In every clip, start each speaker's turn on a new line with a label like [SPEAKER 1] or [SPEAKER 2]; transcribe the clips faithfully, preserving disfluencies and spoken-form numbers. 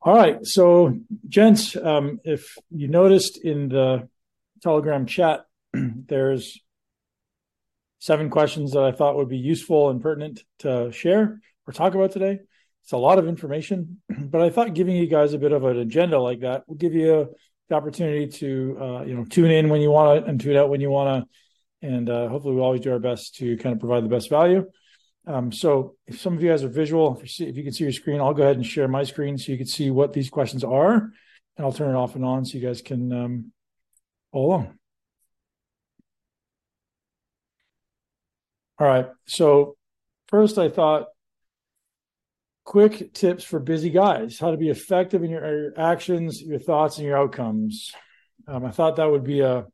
[SPEAKER 1] All right. So, gents, um, if you noticed in the Telegram chat, there's seven questions that I thought would be useful and pertinent to share or talk about today. It's a lot of information, but I thought giving you guys a bit of an agenda like that will give you the opportunity to, uh, you know, tune in when you want to and tune out when you want to. And uh, hopefully we'll always do our best to kind of provide the best value. Um, so if some of you guys are visual, if you, see, if you can see your screen, I'll go ahead and share my screen so you can see what these questions are, and I'll turn it off and on so you guys can um, follow along. All right. So first, I thought quick tips for busy guys, how to be effective in your, your actions, your thoughts, and your outcomes. Um, I thought that would be a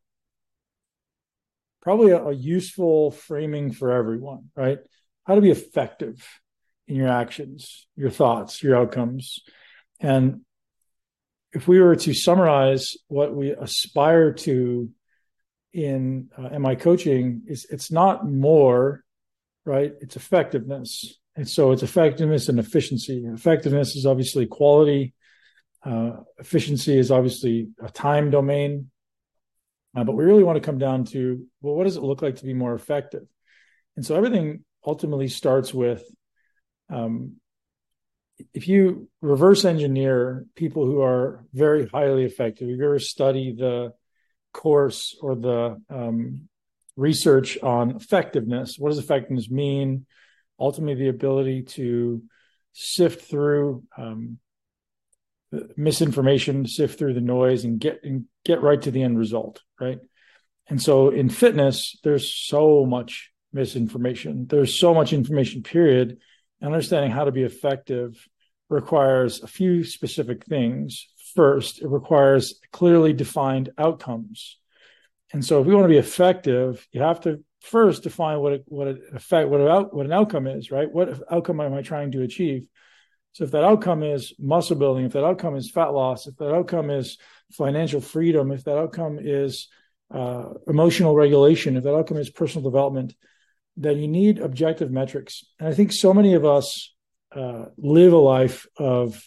[SPEAKER 1] probably a, a useful framing for everyone, right? How to be effective in your actions, your thoughts, your outcomes. And if we were to summarize what we aspire to in uh, M I coaching, is it's not more, right? It's effectiveness. And so it's effectiveness and efficiency. Effectiveness is obviously quality. Uh, efficiency is obviously a time domain. Uh, but we really want to come down to, well, what does it look like to be more effective? And so everything ultimately starts with, um, if you reverse engineer people who are very highly effective, if you ever study the course or the um, research on effectiveness, what does effectiveness mean? Ultimately, the ability to sift through um, misinformation, sift through the noise, and get and get right to the end result, right? And so in fitness, there's so much misinformation. There's so much information, period. Understanding how to be effective requires a few specific things. First, it requires clearly defined outcomes. And so if we want to be effective, you have to first define what it, what it effect, what, out, what an outcome is, right? What outcome am I trying to achieve? So if that outcome is muscle building, if that outcome is fat loss, if that outcome is financial freedom, if that outcome is uh, emotional regulation, if that outcome is personal development, then you need objective metrics. And I think so many of us uh, live a life of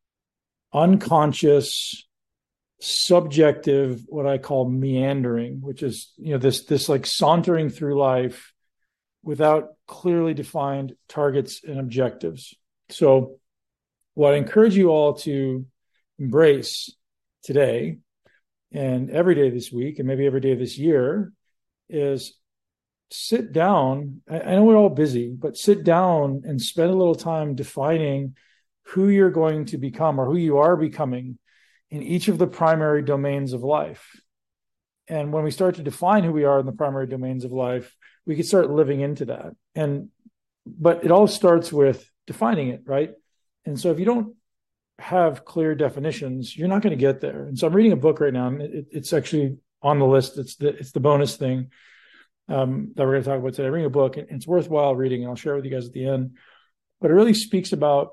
[SPEAKER 1] unconscious, subjective, what I call meandering, which is, you know, this, this like sauntering through life without clearly defined targets and objectives. So what I encourage you all to embrace today and every day this week and maybe every day this year is sit down. I know we're all busy, but sit down and spend a little time defining who you're going to become or who you are becoming in each of the primary domains of life. And when we start to define who we are in the primary domains of life, we can start living into that. And, but it all starts with defining it, right? And so if you don't have clear definitions, you're not going to get there. And so I'm reading a book right now, and it, it's actually on the list. It's the, it's the bonus thing um, that we're going to talk about today. I'm reading a book, and it's worthwhile reading, and I'll share it with you guys at the end. But it really speaks about,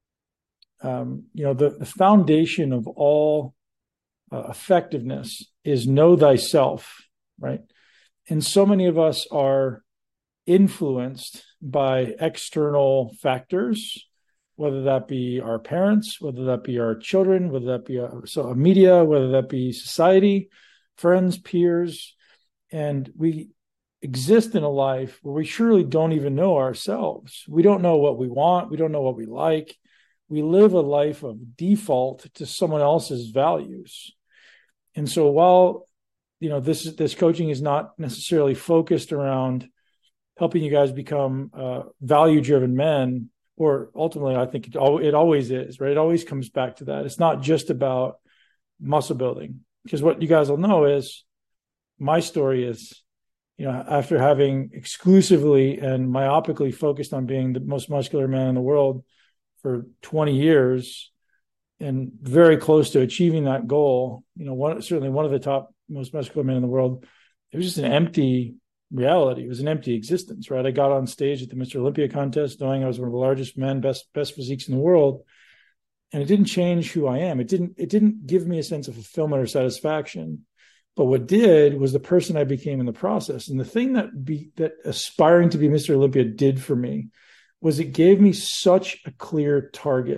[SPEAKER 1] um, you know, the, the foundation of all uh, effectiveness is know thyself, right? And so many of us are influenced by external factors, whether that be our parents, whether that be our children, whether that be a, so a media, whether that be society, friends, peers, and we exist in a life where we surely don't even know ourselves. We don't know what we want. We don't know what we like. We live a life of default to someone else's values. And so while, you know, this this coaching is not necessarily focused around helping you guys become uh, value-driven men, or ultimately, I think it, it always is, right? It always comes back to that. It's not just about muscle building, because what you guys will know is my story is, you know, after having exclusively and myopically focused on being the most muscular man in the world for twenty years and very close to achieving that goal, you know, one, certainly one of the top most muscular men in the world, it was just an empty reality. It was an empty existence, right? I got on stage at the Mister Olympia contest knowing I was one of the largest men, best best physiques in the world, and it didn't change who I am. It didn't it didn't give me a sense of fulfillment or satisfaction. But what did was the person I became in the process. And the thing that be that aspiring to be Mister Olympia did for me was it gave me such a clear target.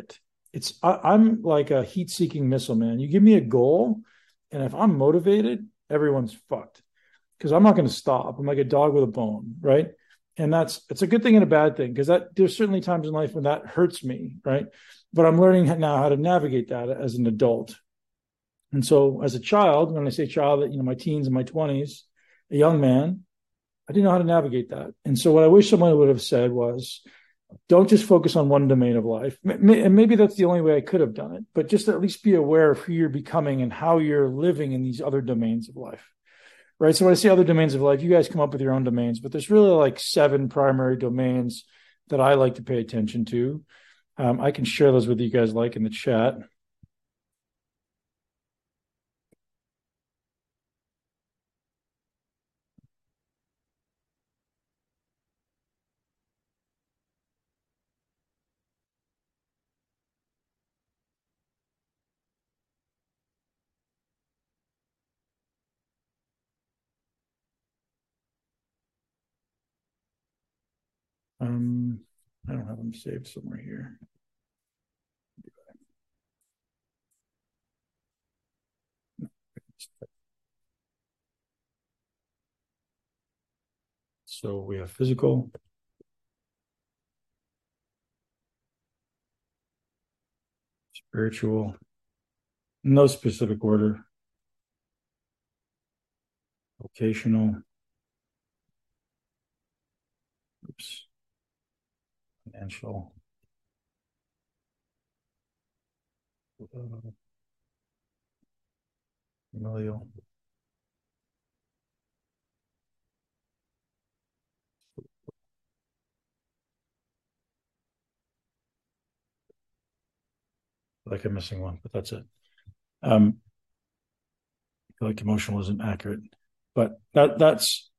[SPEAKER 1] It's I, I'm like a heat-seeking missile, man. You give me a goal, and if I'm motivated, everyone's fucked because I'm not going to stop. I'm like a dog with a bone, right? And that's it's a good thing and a bad thing because that there's certainly times in life when that hurts me, right? But I'm learning now how to navigate that as an adult. And so, as a child, when I say child, you know, my teens and my twenties, a young man, I didn't know how to navigate that. And so, what I wish someone would have said was, don't just focus on one domain of life. And maybe that's the only way I could have done it, but just at least be aware of who you're becoming and how you're living in these other domains of life. Right. So when I say other domains of life, you guys come up with your own domains, but there's really like seven primary domains that I like to pay attention to. Um, I can share those with you guys like in the chat. Um, I don't have them saved somewhere here. So we have physical, spiritual, no specific order, vocational, oops, financial, uh, familial, like I'm missing one, but that's it. Um, I feel like emotional isn't accurate, but that that's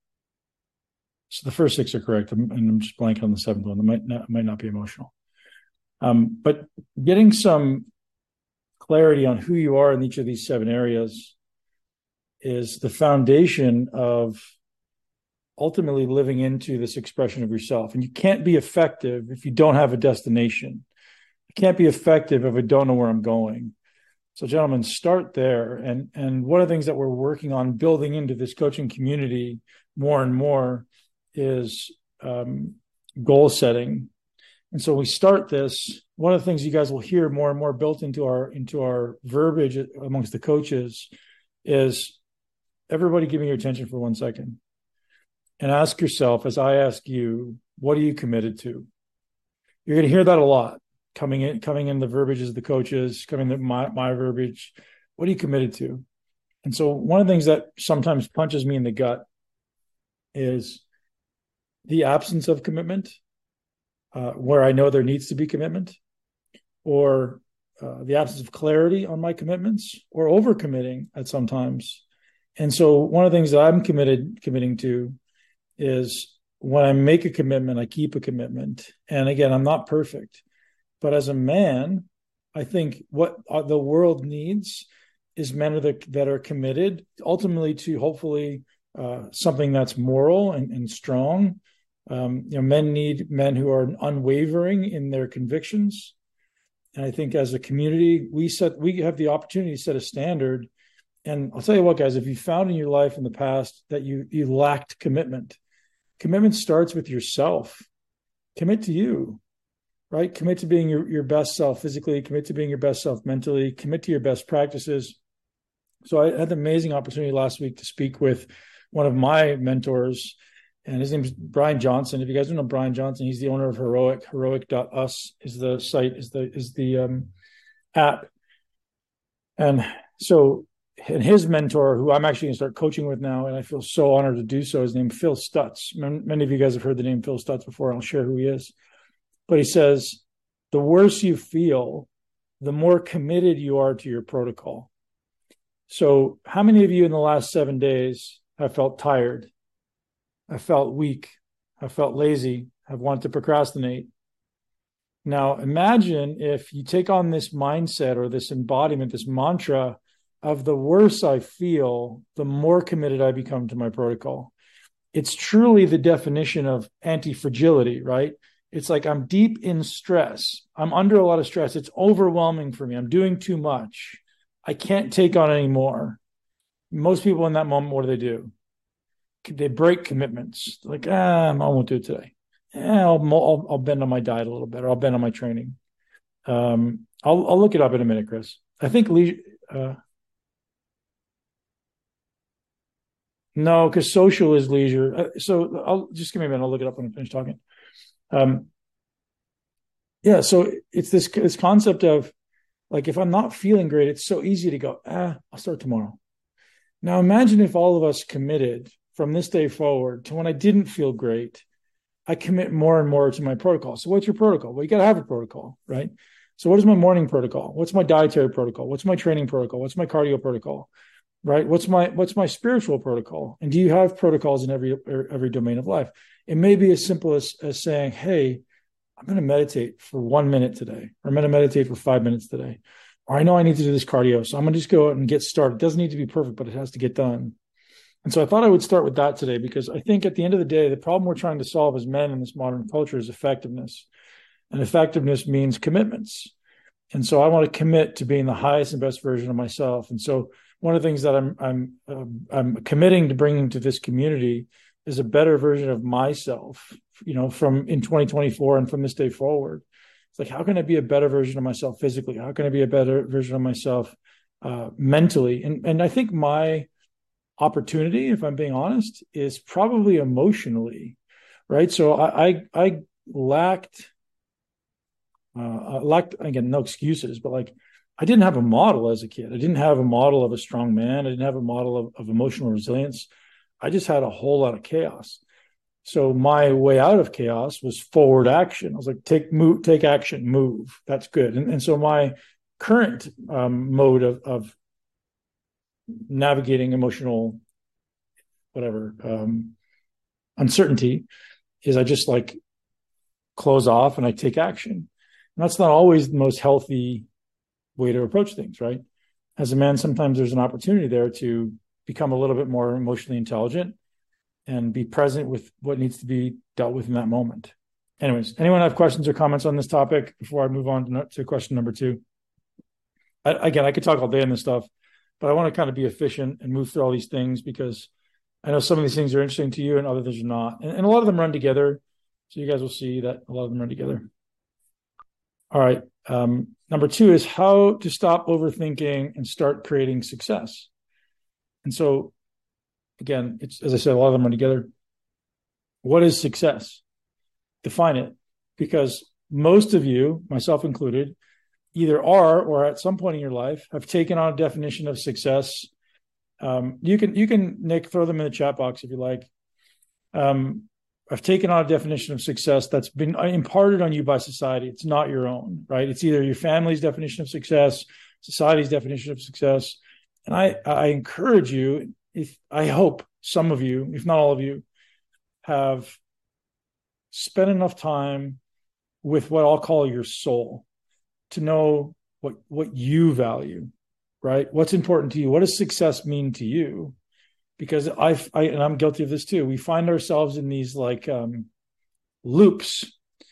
[SPEAKER 1] so the first six are correct, and I'm just blanking on the seventh one. That might not might not be emotional. Um, but getting some clarity on who you are in each of these seven areas is the foundation of ultimately living into this expression of yourself. And you can't be effective if you don't have a destination. You can't be effective if I don't know where I'm going. So, gentlemen, start there. And, and one of the things that we're working on building into this coaching community more and more is um, goal setting. And so we start this. One of the things you guys will hear more and more built into our into our verbiage amongst the coaches is everybody give me your attention for one second and ask yourself, as I ask you, what are you committed to? You're going to hear that a lot coming in, coming in the verbiages of the coaches, coming in my, my verbiage. What are you committed to? And so one of the things that sometimes punches me in the gut is the absence of commitment, uh, where I know there needs to be commitment, or uh, the absence of clarity on my commitments, or overcommitting at some times. And so one of the things that I'm committed committing to is when I make a commitment, I keep a commitment. And again, I'm not perfect, but as a man, I think what the world needs is men that are committed ultimately to hopefully uh, something that's moral and, and strong. Um, you know, men need men who are unwavering in their convictions. And I think as a community, we set we have the opportunity to set a standard. And I'll tell you what, guys, if you found in your life in the past that you you lacked commitment, commitment starts with yourself. Commit to you, right? Commit to being your, your best self physically, commit to being your best self mentally, commit to your best practices. So I had the amazing opportunity last week to speak with one of my mentors, and his name is Brian Johnson. If you guys don't know Brian Johnson, he's the owner of Heroic. Heroic dot us is the site, is the is the um, app. And so, and his mentor, who I'm actually going to start coaching with now, and I feel so honored to do so, is named Phil Stutz. Many of you guys have heard the name Phil Stutz before. I'll share who he is. But he says, the worse you feel, the more committed you are to your protocol. So how many of you in the last seven days have felt tired? I felt weak. I felt lazy. I've wanted to procrastinate. Now, imagine if you take on this mindset or this embodiment, this mantra of the worse I feel, the more committed I become to my protocol. It's truly the definition of anti-fragility, right? It's like I'm deep in stress. I'm under a lot of stress. It's overwhelming for me. I'm doing too much. I can't take on anymore. Most people in that moment, what do they do? They break commitments. Like, ah, I won't do it today. Eh, I'll, I'll, I'll bend on my diet a little bit, or I'll bend on my training. Um, I'll, I'll look it up in a minute, Chris. I think leisure. Uh, no, because social is leisure. Uh, so I'll just give me a minute. I'll look it up when I finish talking. Um, yeah. So it's this this concept of like, if I'm not feeling great, it's so easy to go, ah, I'll start tomorrow. Now imagine if all of us committed from this day forward to when I didn't feel great, I commit more and more to my protocol. So what's your protocol? Well, you got to have a protocol, right? So what is my morning protocol? What's my dietary protocol? What's my training protocol? What's my cardio protocol? Right? What's my what's my spiritual protocol? And do you have protocols in every every domain of life? It may be as simple as, as saying, hey, I'm going to meditate for one minute today, or I'm going to meditate for five minutes today. Or I know I need to do this cardio, so I'm going to just go out and get started. It doesn't need to be perfect, but it has to get done. And so I thought I would start with that today, because I think at the end of the day, the problem we're trying to solve as men in this modern culture is effectiveness. And effectiveness means commitments. And so I want to commit to being the highest and best version of myself. And so one of the things that I'm I'm um, I'm committing to bringing to this community is a better version of myself, you know, from in twenty twenty-four and from this day forward. It's like, how can I be a better version of myself physically? How can I be a better version of myself uh, mentally? And and I think my opportunity, if I'm being honest, is probably emotionally, right? So I I, I lacked, uh, I lacked, again, no excuses, but like I didn't have a model as a kid. I didn't have a model of a strong man. I didn't have a model of, of emotional resilience. I just had a whole lot of chaos. So my way out of chaos was forward action. I was like, take move, take action, move. That's good. And, and so my current um, mode of, of navigating emotional, whatever, um, uncertainty is I just like close off and I take action. And that's not always the most healthy way to approach things, right? As a man, sometimes there's an opportunity there to become a little bit more emotionally intelligent and be present with what needs to be dealt with in that moment. Anyways, anyone have questions or comments on this topic before I move on to, to question number two? I, again, I could talk all day on this stuff, but I want to kind of be efficient and move through all these things, because I know some of these things are interesting to you and others are not. And, and a lot of them run together. So you guys will see that a lot of them run together. All right. Um, number two is how to stop overthinking and start creating success. And so, again, it's, as I said, a lot of them run together. What is success? Define it. Because most of you, myself included, either are or at some point in your life have taken on a definition of success. Um, you can, you can, Nick, throw them in the chat box if you like. Um, I've taken on a definition of success that's been imparted on you by society. It's not your own, right? It's either your family's definition of success, society's definition of success. And I, I encourage you, if I hope some of you, if not all of you, have spent enough time with what I'll call your soul to know what, what you value, right? What's important to you? What does success mean to you? Because I've, I, and I'm guilty of this too. We find ourselves in these like um, loops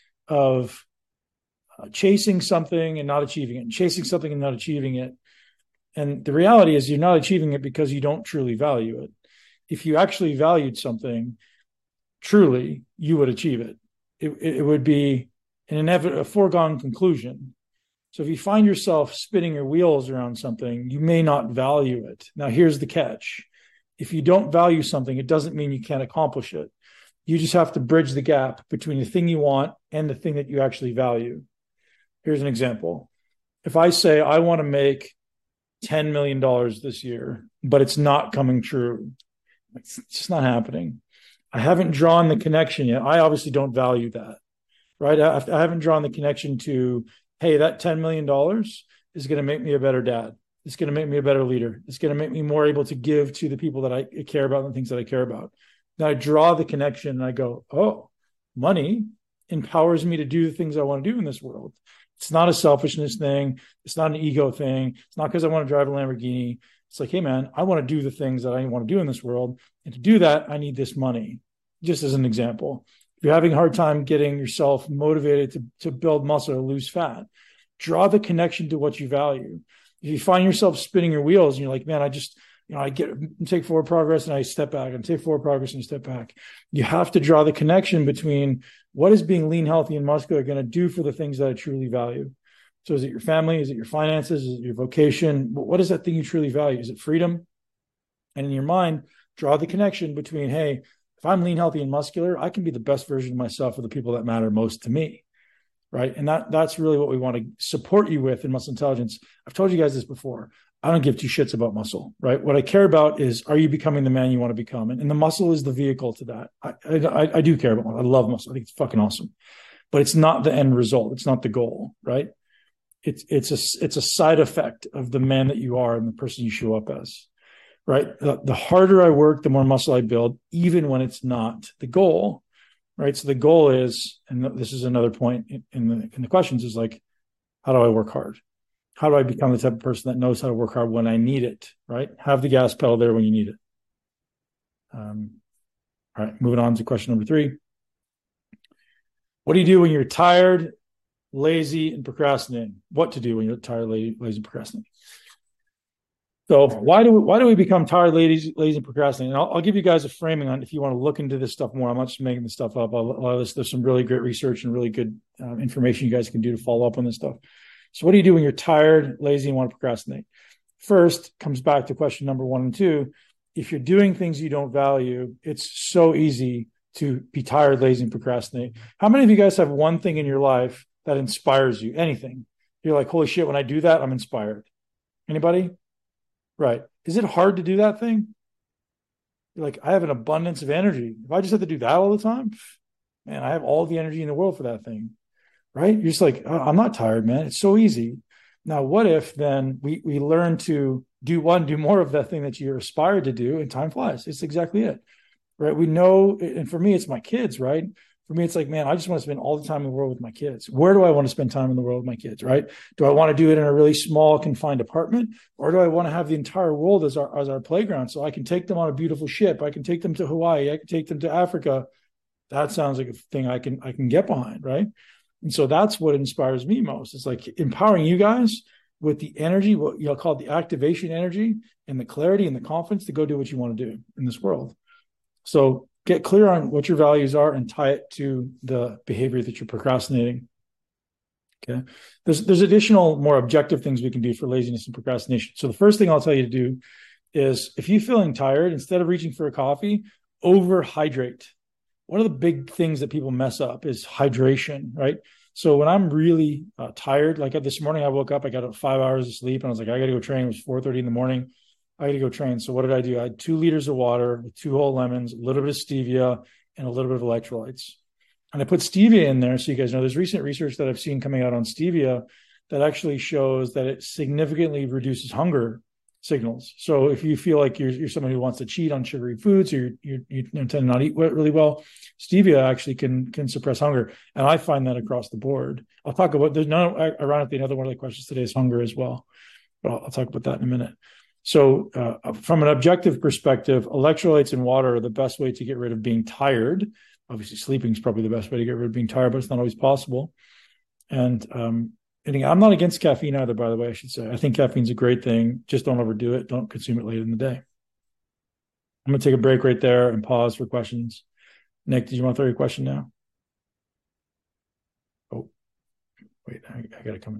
[SPEAKER 1] of uh, chasing something and not achieving it, and chasing something and not achieving it. And the reality is you're not achieving it because you don't truly value it. If you actually valued something truly, you would achieve it. It, it would be an inevitable, a foregone conclusion. So if you find yourself spinning your wheels around something, you may not value it. Now, here's the catch. If you don't value something, it doesn't mean you can't accomplish it. You just have to bridge the gap between the thing you want and the thing that you actually value. Here's an example. If I say I want to make ten million dollars this year, but it's not coming true, it's just not happening. I haven't drawn the connection yet. I obviously don't value that, right? I, I haven't drawn the connection to, hey, that ten million dollars is going to make me a better dad. It's going to make me a better leader. It's going to make me more able to give to the people that I care about and the things that I care about. Now I draw the connection and I go, oh, money empowers me to do the things I want to do in this world. It's not a selfishness thing. It's not an ego thing. It's not because I want to drive a Lamborghini. It's like, hey, man, I want to do the things that I want to do in this world. And to do that, I need this money, just as an example. If you're having a hard time getting yourself motivated to, to build muscle or lose fat, draw the connection to what you value. If you find yourself spinning your wheels and you're like, man, I just, you know, I get take forward progress and I step back and take forward progress and step back. You have to draw the connection between what is being lean, healthy, and muscular going to do for the things that I truly value. So is it your family? Is it your finances? Is it your vocation? What is that thing you truly value? Is it freedom? And in your mind, draw the connection between, hey, if I'm lean, healthy, and muscular, I can be the best version of myself for the people that matter most to me, right? And that that's really what we want to support you with in Muscle Intelligence. I've told you guys this before. I don't give two shits about muscle, right? What I care about is, are you becoming the man you want to become? And, and the muscle is the vehicle to that. I, I, I do care about muscle. I love muscle. I think it's fucking awesome. But it's not the end result. It's not the goal, right? It's it's a it's a side effect of the man that you are and the person you show up as. Right. The, the harder I work, the more muscle I build, even when it's not the goal. Right. So the goal is, and this is another point in, in the in the questions, is like, how do I work hard? How do I become the type of person that knows how to work hard when I need it? Right. Have the gas pedal there when you need it. Um, all right. Moving on to question number three. What do you do when you're tired, lazy, and procrastinating? What to do when you're tired, lazy, lazy and procrastinating? So why do we, why do we become tired, lazy, lazy, and procrastinating? And I'll, I'll give you guys a framing on if you want to look into this stuff more. I'm not just making this stuff up. I'll, I'll, there's some really great research and really good uh, information you guys can do to follow up on this stuff. So what do you do when you're tired, lazy, and want to procrastinate? First, comes back to question number one and two. If you're doing things you don't value, it's so easy to be tired, lazy, and procrastinate. How many of you guys have one thing in your life that inspires you? Anything. You're like, holy shit, when I do that, I'm inspired. Anybody? Right. Is it hard to do that thing? You're like, I have an abundance of energy. If I just have to do that all the time, man, I have all the energy in the world for that thing. Right. You're just like, oh, I'm not tired, man. It's so easy. Now, what if then we we learn to do one, do more of that thing that you're aspired to do, and time flies. It's exactly it. Right. We know, and for me, it's my kids, right? For me, it's like, man, I just want to spend all the time in the world with my kids. Where do I want to spend time in the world with my kids, right? Do I want to do it in a really small, confined apartment? Or do I want to have the entire world as our as our playground so I can take them on a beautiful ship? I can take them to Hawaii. I can take them to Africa. That sounds like a thing I can I can get behind, right? And so that's what inspires me most. It's like empowering you guys with the energy, what you'll call the activation energy and the clarity and the confidence to go do what you want to do in this world. So get clear on what your values are and tie it to the behavior that you're procrastinating. Okay. There's there's additional, more objective things we can do for laziness and procrastination. So the first thing I'll tell you to do is, if you're feeling tired, instead of reaching for a coffee, overhydrate. One of the big things that people mess up is hydration, right? So when I'm really uh, tired, like this morning, I woke up, I got five hours of sleep, and I was like, I got to go train. It was four thirty in the morning. I got to go train. So what did I do? I had two liters of water with two whole lemons, a little bit of stevia, and a little bit of electrolytes. And I put stevia in there. So you guys know there's recent research that I've seen coming out on stevia that actually shows that it significantly reduces hunger signals. So if you feel like you're, you're someone who wants to cheat on sugary foods, or you you you tend to not eat really well, stevia actually can can suppress hunger. And I find that across the board. I'll talk about, there's no, ironically, another one of the questions today is hunger as well. But I'll, I'll talk about that in a minute. So uh, from an objective perspective, electrolytes and water are the best way to get rid of being tired. Obviously, sleeping is probably the best way to get rid of being tired, but it's not always possible. And um, and I'm not against caffeine either, by the way, I should say. I think caffeine's a great thing. Just don't overdo it. Don't consume it late in the day. I'm going to take a break right there and pause for questions. Nick, did you want to throw your question now? Oh, wait, I, I got to come in.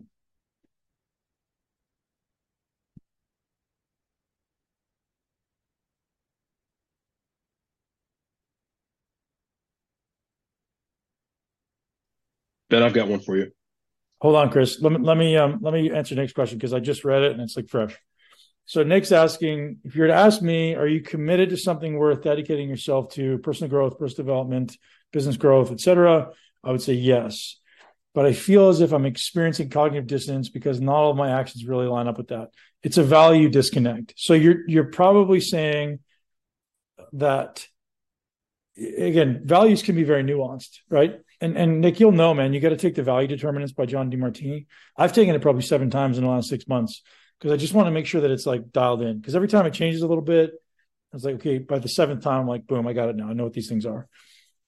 [SPEAKER 2] Ben, I've got one for you.
[SPEAKER 1] Hold on, Chris. Let me let me um let me answer Nick's question because I just read it and it's like fresh. So Nick's asking, if you were to ask me, are you committed to something worth dedicating yourself to, personal growth, personal development, business growth, et cetera? I would say yes. But I feel as if I'm experiencing cognitive dissonance because not all of my actions really line up with that. It's a value disconnect. So you're you're probably saying that, again, values can be very nuanced, right? And and Nick, you'll know, man, you got to take the value determinants by John DeMartini. I've taken it probably seven times in the last six months because I just want to make sure that it's like dialed in. Because every time it changes a little bit, I was like, okay, by the seventh time, I'm like, boom, I got it now. I know what these things are.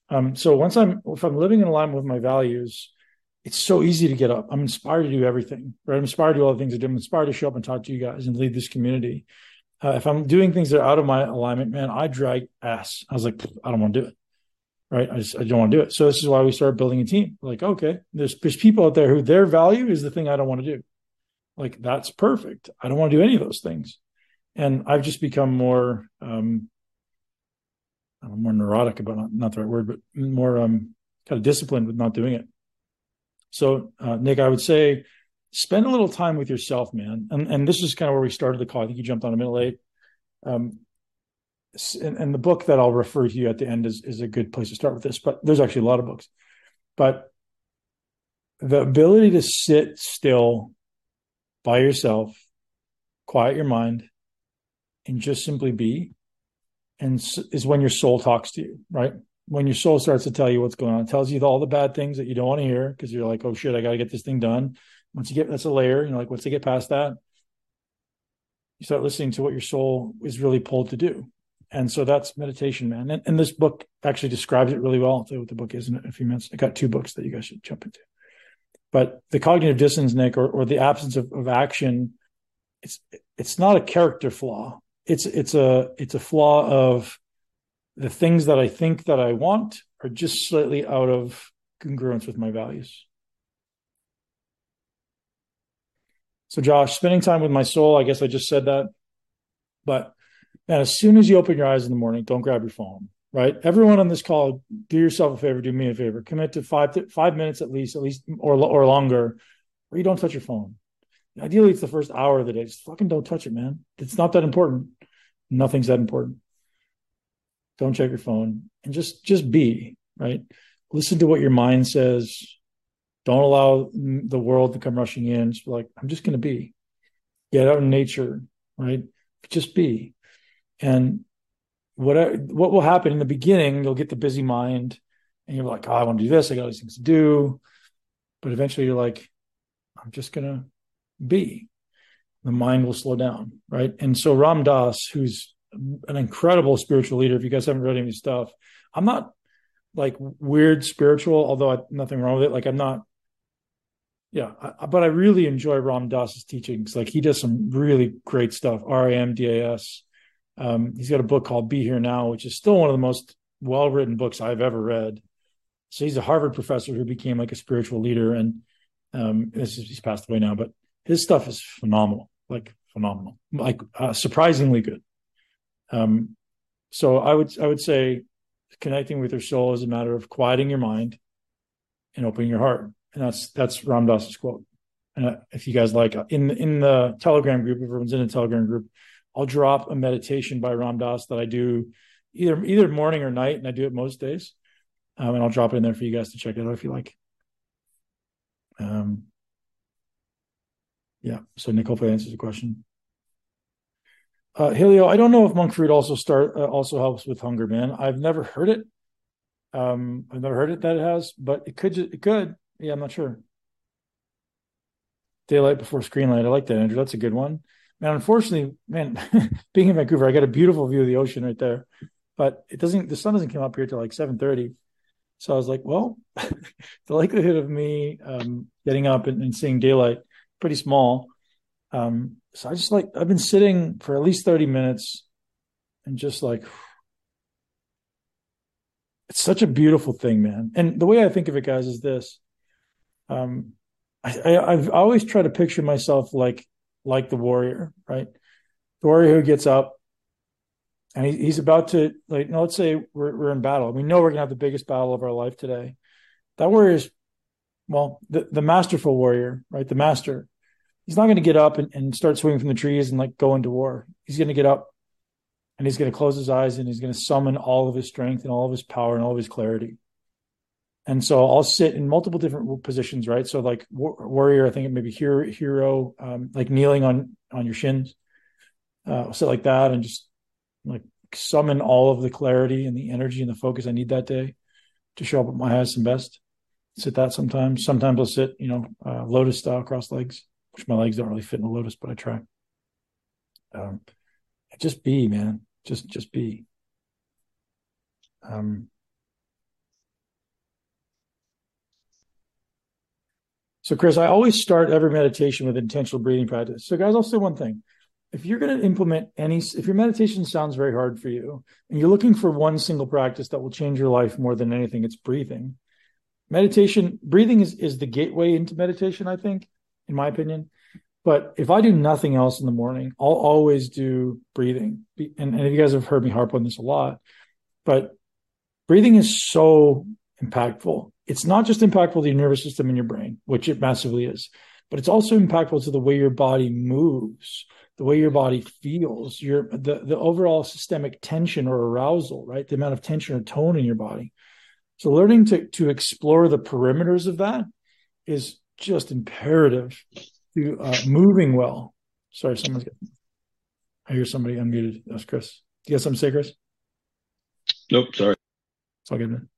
[SPEAKER 1] Um, so once I'm if I'm living in alignment with my values, it's so easy to get up. I'm inspired to do everything, right? I'm inspired to do all the things I do. I'm inspired to show up and talk to you guys and lead this community. Uh, if I'm doing things that are out of my alignment, man, I drag ass. I was like, I don't want to do it, right? I just I don't want to do it. So this is why we started building a team. Like, okay, there's there's people out there who their value is the thing I don't want to do. Like that's perfect. I don't want to do any of those things, and I've just become more um, I'm more neurotic about not, not the right word, but more um, kind of disciplined with not doing it. So, uh, Nick, I would say spend a little time with yourself, man. And and this is kind of where we started the call. I think you jumped on a minute late. Um, and, and the book that I'll refer to you at the end is is a good place to start with this. But there's actually a lot of books. But the ability to sit still by yourself, quiet your mind, and just simply be, and is when your soul talks to you, right? When your soul starts to tell you what's going on, it tells you all the bad things that you don't want to hear because you're like, oh shit, I got to get this thing done. Once you get, that's a layer, you know, like once you get past that, you start listening to what your soul is really pulled to do. And so that's meditation, man. And, and this book actually describes it really well. I'll tell you what the book is in a few minutes. I got two books that you guys should jump into. But the cognitive dissonance, Nick, or, or the absence of, of action, it's it's not a character flaw. It's it's a it's a flaw of the things that I think that I want are just slightly out of congruence with my values. So, Josh, spending time with my soul, I guess I just said that. But man, as soon as you open your eyes in the morning, don't grab your phone, right? Everyone on this call, do yourself a favor, do me a favor. Commit to five to five minutes at least, at least or or longer, where you don't touch your phone. Ideally, it's the first hour of the day. Just fucking don't touch it, man. It's not that important. Nothing's that important. Don't check your phone and just just be, right? Listen to what your mind says. Don't allow the world to come rushing in. Just be like, I'm just going to be. Get out in nature, right? Just be. And what what will happen in the beginning, you'll get the busy mind and you're like, oh, I want to do this. I got all these things to do. But eventually you're like, I'm just going to be. The mind will slow down, right? And so Ram Dass, who's an incredible spiritual leader, if you guys haven't read any of his stuff, I'm not like weird spiritual, although I, nothing wrong with it. Like I'm not, yeah, I, but I really enjoy Ram Dass's teachings. Like he does some really great stuff. R A M D A S. Um, he's got a book called Be Here Now, which is still one of the most well-written books I've ever read. So he's a Harvard professor who became like a spiritual leader, and um, this is, he's passed away now, but his stuff is phenomenal, like phenomenal, like uh, surprisingly good. Um, so I would I would say connecting with your soul is a matter of quieting your mind and opening your heart, and that's that's Ram Dass's quote. And uh, if you guys like, in in the Telegram group, if everyone's in a Telegram group, I'll drop a meditation by Ram Dass that I do either either morning or night, and I do it most days. Um, and I'll drop it in there for you guys to check it out if you like. Um, yeah. So Nick, hopefully that answers the question. Uh, Helio, I don't know if monk fruit also start uh, also helps with hunger, man. I've never heard it. Um, I've never heard it that it has, but it could. It could. Yeah, I'm not sure. Daylight before screen light. I like that, Andrew. That's a good one. Man, unfortunately, man, being in Vancouver, I got a beautiful view of the ocean right there, but it doesn't. The sun doesn't come up here till like seven thirty. So I was like, well, the likelihood of me um, getting up and, and seeing daylight pretty small. Um, so I just like, I've been sitting for at least thirty minutes and just like, it's such a beautiful thing, man. And the way I think of it, guys, is this. Um, I, I, I've always tried to picture myself like, like the warrior, right? The warrior who gets up and he, he's about to, like, you know, let's say we're, we're in battle. We know we're going to have the biggest battle of our life today. That warrior is, well, the, the masterful warrior, right? The master. He's not going to get up and, and start swinging from the trees and like go into war. He's going to get up and he's going to close his eyes and he's going to summon all of his strength and all of his power and all of his clarity. And so I'll sit in multiple different positions, right? So like warrior, I think it may be hero, hero um, like kneeling on, on your shins. Uh, I'll sit like that and just like summon all of the clarity and the energy and the focus I need that day to show up at my highest and best. Sit that sometimes. Sometimes I'll sit, you know, uh, lotus style, cross legs, which my legs don't really fit in a lotus, but I try. Um, just be, man. Just, just be. Um, So, Chris, I always start every meditation with intentional breathing practice. So, guys, I'll say one thing. If you're going to implement any, if your meditation sounds very hard for you and you're looking for one single practice that will change your life more than anything, it's breathing. Meditation, breathing is, is the gateway into meditation, I think, in my opinion. But if I do nothing else in the morning, I'll always do breathing. And, and you guys have heard me harp on this a lot, but breathing is so impactful. It's not just impactful to your nervous system and your brain, which it massively is, but it's also impactful to the way your body moves, the way your body feels, your the, the overall systemic tension or arousal, right? The amount of tension or tone in your body. So learning to, to explore the perimeters of that is just imperative to uh, moving well. Sorry, someone's got, I hear somebody unmuted. That's Chris. You got something to say, Chris?
[SPEAKER 2] Nope, sorry.
[SPEAKER 1] It's all good, man.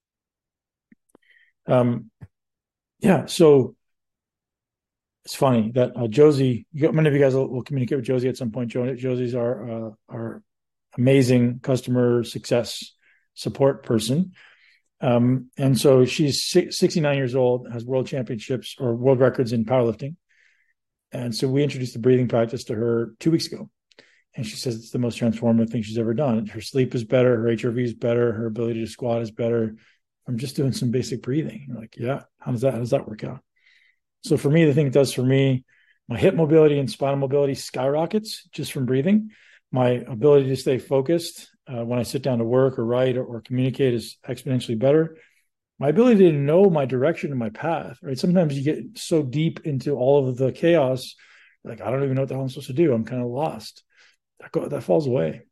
[SPEAKER 1] Um, yeah, so it's funny that uh, Josie, you, many of you guys will, will communicate with Josie at some point. Jo, Josie's our uh, our amazing customer success support person. Um, and so she's sixty-nine years old, has world championships or world records in powerlifting. And so we introduced the breathing practice to her two weeks ago. And she says it's the most transformative thing she's ever done. Her sleep is better. Her H R V is better. Her ability to squat is better. I'm just doing some basic breathing. You're like, yeah, how does that, how does that work out? So for me, the thing it does for me, my hip mobility and spinal mobility skyrockets just from breathing. My ability to stay focused uh, when I sit down to work or write or, or communicate is exponentially better. My ability to know my direction and my path, right? Sometimes you get so deep into all of the chaos, like, I don't even know what the hell I'm supposed to do. I'm kind of lost. That, go, that falls away.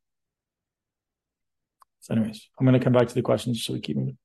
[SPEAKER 1] So anyways, I'm going to come back to the questions so we keep moving.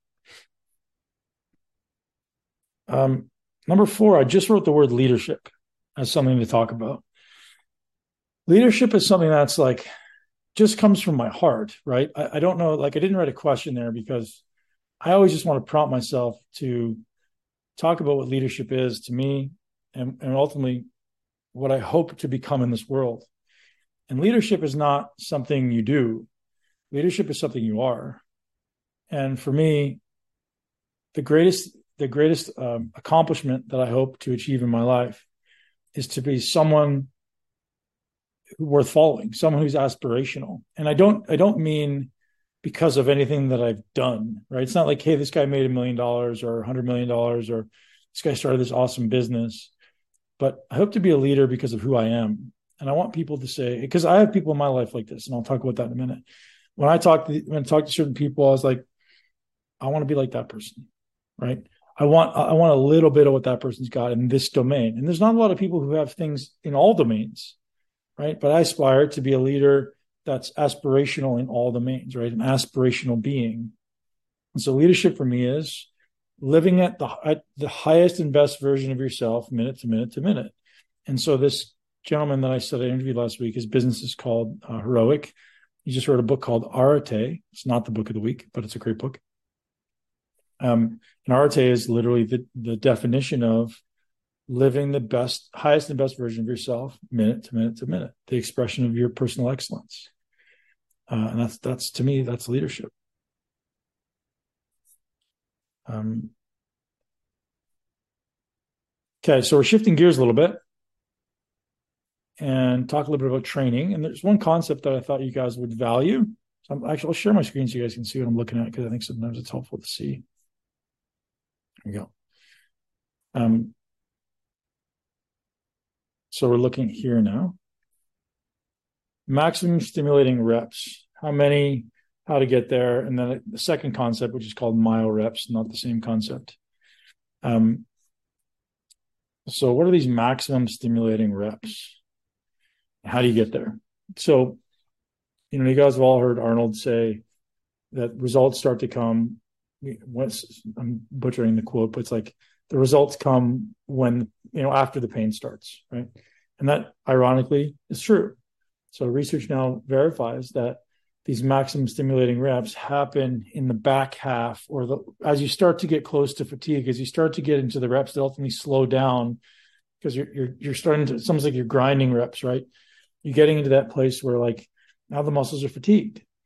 [SPEAKER 1] Um, number four, I just wrote the word leadership as something to talk about. Leadership is something that's like, just comes from my heart, right? I, I don't know, like I didn't write a question there because I always just want to prompt myself to talk about what leadership is to me and, and ultimately what I hope to become in this world. And leadership is not something you do. Leadership is something you are. And for me, the greatest the greatest um, accomplishment that I hope to achieve in my life is to be someone worth following, someone who's aspirational. And I don't, I don't mean because of anything that I've done, right? It's not like, hey, this guy made a million dollars or a hundred million dollars, or this guy started this awesome business. But I hope to be a leader because of who I am. And I want people to say, because I have people in my life like this, and I'll talk about that in a minute. When I talk to, when I talk to certain people, I was like, I want to be like that person, right? I want I want a little bit of what that person's got in this domain. And there's not a lot of people who have things in all domains, right? But I aspire to be a leader that's aspirational in all domains, right? An aspirational being. And so leadership for me is living at the at the highest and best version of yourself, minute to minute to minute. And so this gentleman that I said I interviewed last week, his business is called uh, Heroic. He just wrote a book called Arete. It's not the book of the week, but it's a great book. Um, and Arete is literally the, the definition of living the best, highest and best version of yourself, minute to minute to minute, the expression of your personal excellence. Uh, and that's, that's to me, that's leadership. Um, okay. So we're shifting gears a little bit and talk a little bit about training. And there's one concept that I thought you guys would value. So I'm actually, I'll share my screen so you guys can see what I'm looking at, because I think sometimes it's helpful to see. There we go. Um, so we're looking here now. Maximum stimulating reps. How many, how to get there. And then the second concept, which is called myo reps, not the same concept. Um, so what are these maximum stimulating reps? How do you get there? So, you know, you guys have all heard Arnold say that results start to come. Once, I'm butchering the quote, but it's like the results come when, you know, after the pain starts, right? And that ironically is true. So research now verifies that these maximum stimulating reps happen in the back half, or the, as you start to get close to fatigue, as you start to get into the reps that ultimately slow down, because you're, you're, you're starting to, it's almost like you're grinding reps, right? You're getting into that place where like now the muscles are fatigued.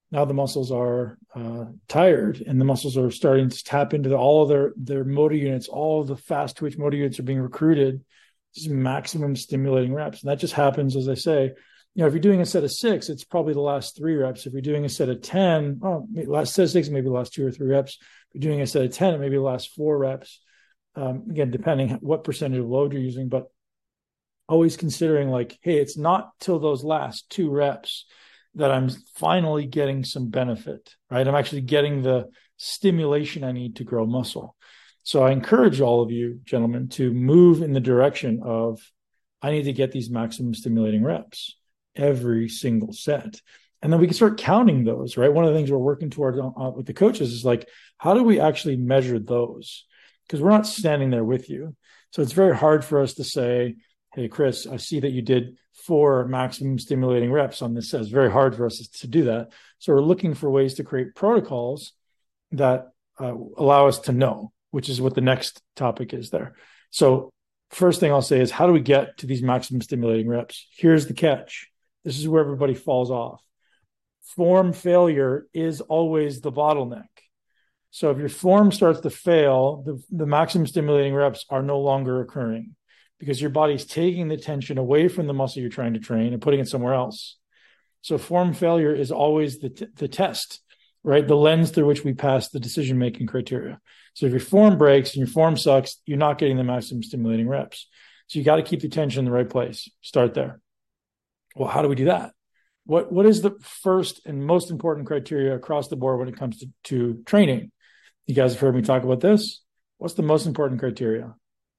[SPEAKER 1] Now the muscles are uh, tired, and the muscles are starting to tap into the, all of their their motor units. All of the fast twitch motor units are being recruited. This is maximum stimulating reps, and that just happens, as I say. You know, if you're doing a set of six, it's probably the last three reps. If you're doing a set of ten, oh, last set of six, maybe the last two or three reps. If you're doing a set of ten, it maybe the last four reps. Um, again, depending what percentage of load you're using, but always considering like, hey, it's not till those last two reps that I'm finally getting some benefit, right? I'm actually getting the stimulation I need to grow muscle. So I encourage all of you, gentlemen, to move in the direction of, I need to get these maximum stimulating reps every single set. And then we can start counting those, right? One of the things we're working toward uh, with the coaches is like, how do we actually measure those? Because we're not standing there with you. So it's very hard for us to say, hey, Chris, I see that you did four maximum stimulating reps on this set. It's very hard for us to do that. So we're looking for ways to create protocols that uh, allow us to know, which is what the next topic is there. So first thing I'll say is, how do we get to these maximum stimulating reps? Here's the catch. This is where everybody falls off. Form failure is always the bottleneck. So if your form starts to fail, the, the maximum stimulating reps are no longer occurring because your body's taking the tension away from the muscle you're trying to train and putting it somewhere else. So form failure is always the, t- the test, right? The lens through which we pass the decision-making criteria. So if your form breaks and your form sucks, you're not getting the maximum stimulating reps. So you got to keep the tension in the right place. Start there. Well, how do we do that? What, what is the first and most important criteria across the board when it comes to, to training? You guys have heard me talk about this. What's the most important criteria?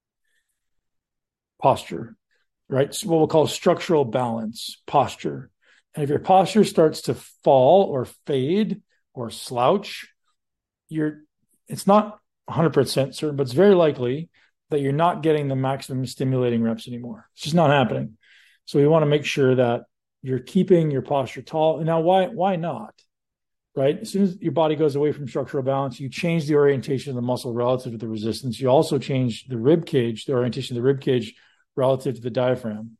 [SPEAKER 1] Posture, right? So what we'll call structural balance, posture. And if your posture starts to fall or fade or slouch, you're, it's not one hundred percent certain, but it's very likely that you're not getting the maximum stimulating reps anymore. It's just not happening. So we want to make sure that you're keeping your posture tall. And now why, why not? Right? As soon as your body goes away from structural balance, you change the orientation of the muscle relative to the resistance. You also change the rib cage, the orientation of the rib cage relative to the diaphragm.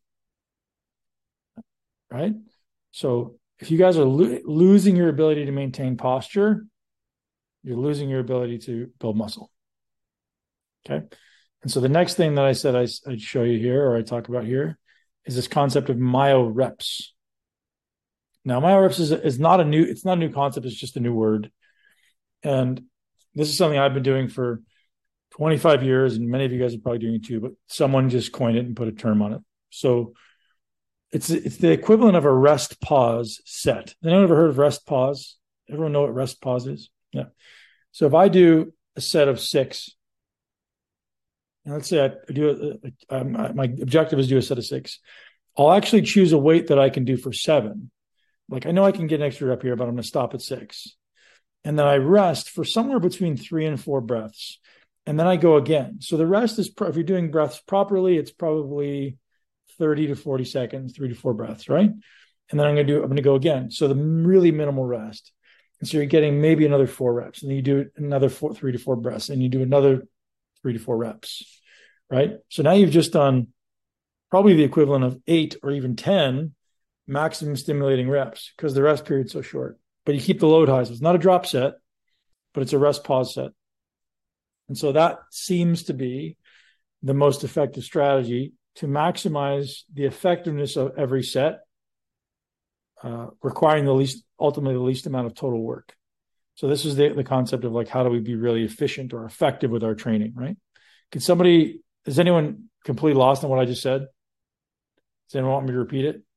[SPEAKER 1] Right? So if you guys are lo- losing your ability to maintain posture, you're losing your ability to build muscle. Okay? And so the next thing that I said I, I'd show you here, or I talk about here, is this concept of myoreps. Now, myoreps is, is not a new, it's not a new concept, it's just a new word. And this is something I've been doing for twenty-five years, and many of you guys are probably doing it too, but someone just coined it and put a term on it. So it's it's the equivalent of a rest pause set. Anyone ever heard of rest pause? Everyone know what rest pause is? Yeah. So if I do a set of six, and let's say I do a, a, a, my objective is to do a set of six, I'll actually choose a weight that I can do for seven. Like, I know I can get an extra rep here, but I'm going to stop at six. And then I rest for somewhere between three and four breaths. And then I go again. So the rest is, if you're doing breaths properly, it's probably thirty to forty seconds, three to four breaths, right? And then I'm going to do, I'm going to go again. So the really minimal rest. And so you're getting maybe another four reps. And then you do another four, three to four breaths. And you do another three to four reps, right? So now you've just done probably the equivalent of eight or even ten maximum stimulating reps because the rest period's so short. But you keep the load high. So it's not a drop set, but it's a rest pause set. And so that seems to be the most effective strategy to maximize the effectiveness of every set, uh, requiring the least, ultimately the least amount of total work. So this is the, the concept of like, how do we be really efficient or effective with our training, right? Can somebody, is anyone completely lost on what I just said? Does anyone want me to repeat it?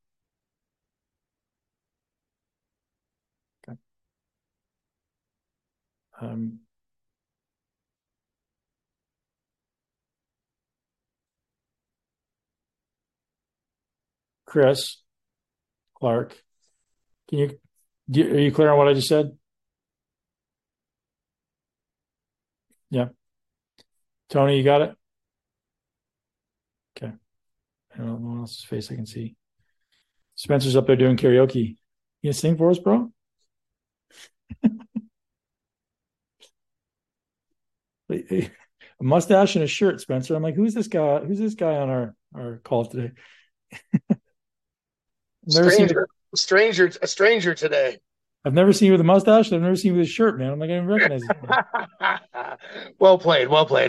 [SPEAKER 1] Okay. Um, Chris, Clark, can you, do, are you clear on what I just said? Yeah. Tony, you got it? Okay. I don't know no one else's face I can see. Spencer's up there doing karaoke. You gonna sing for us, bro? A mustache and a shirt, Spencer. I'm like, who's this guy? Who's this guy on our, our call today?
[SPEAKER 3] Stranger, stranger, a stranger today.
[SPEAKER 1] I've never seen you with a mustache. I've never seen you with a shirt, man. I'm not going to recognize you.
[SPEAKER 3] Well played. Well played.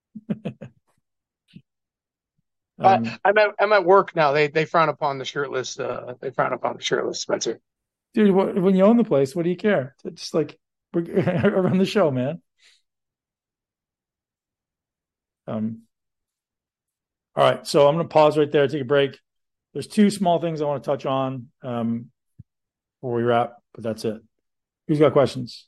[SPEAKER 1] Um,
[SPEAKER 3] I, I'm at I'm at work now. They they frown upon the shirtless. Uh, they frown upon the shirtless, Spencer.
[SPEAKER 1] dude, what, when you own the place, what do you care? It's just like we're around the show, man. Um, all right, so I'm going to pause right there, take a break. There's two small things I want to touch on um, before we wrap, but that's it. Who's got questions?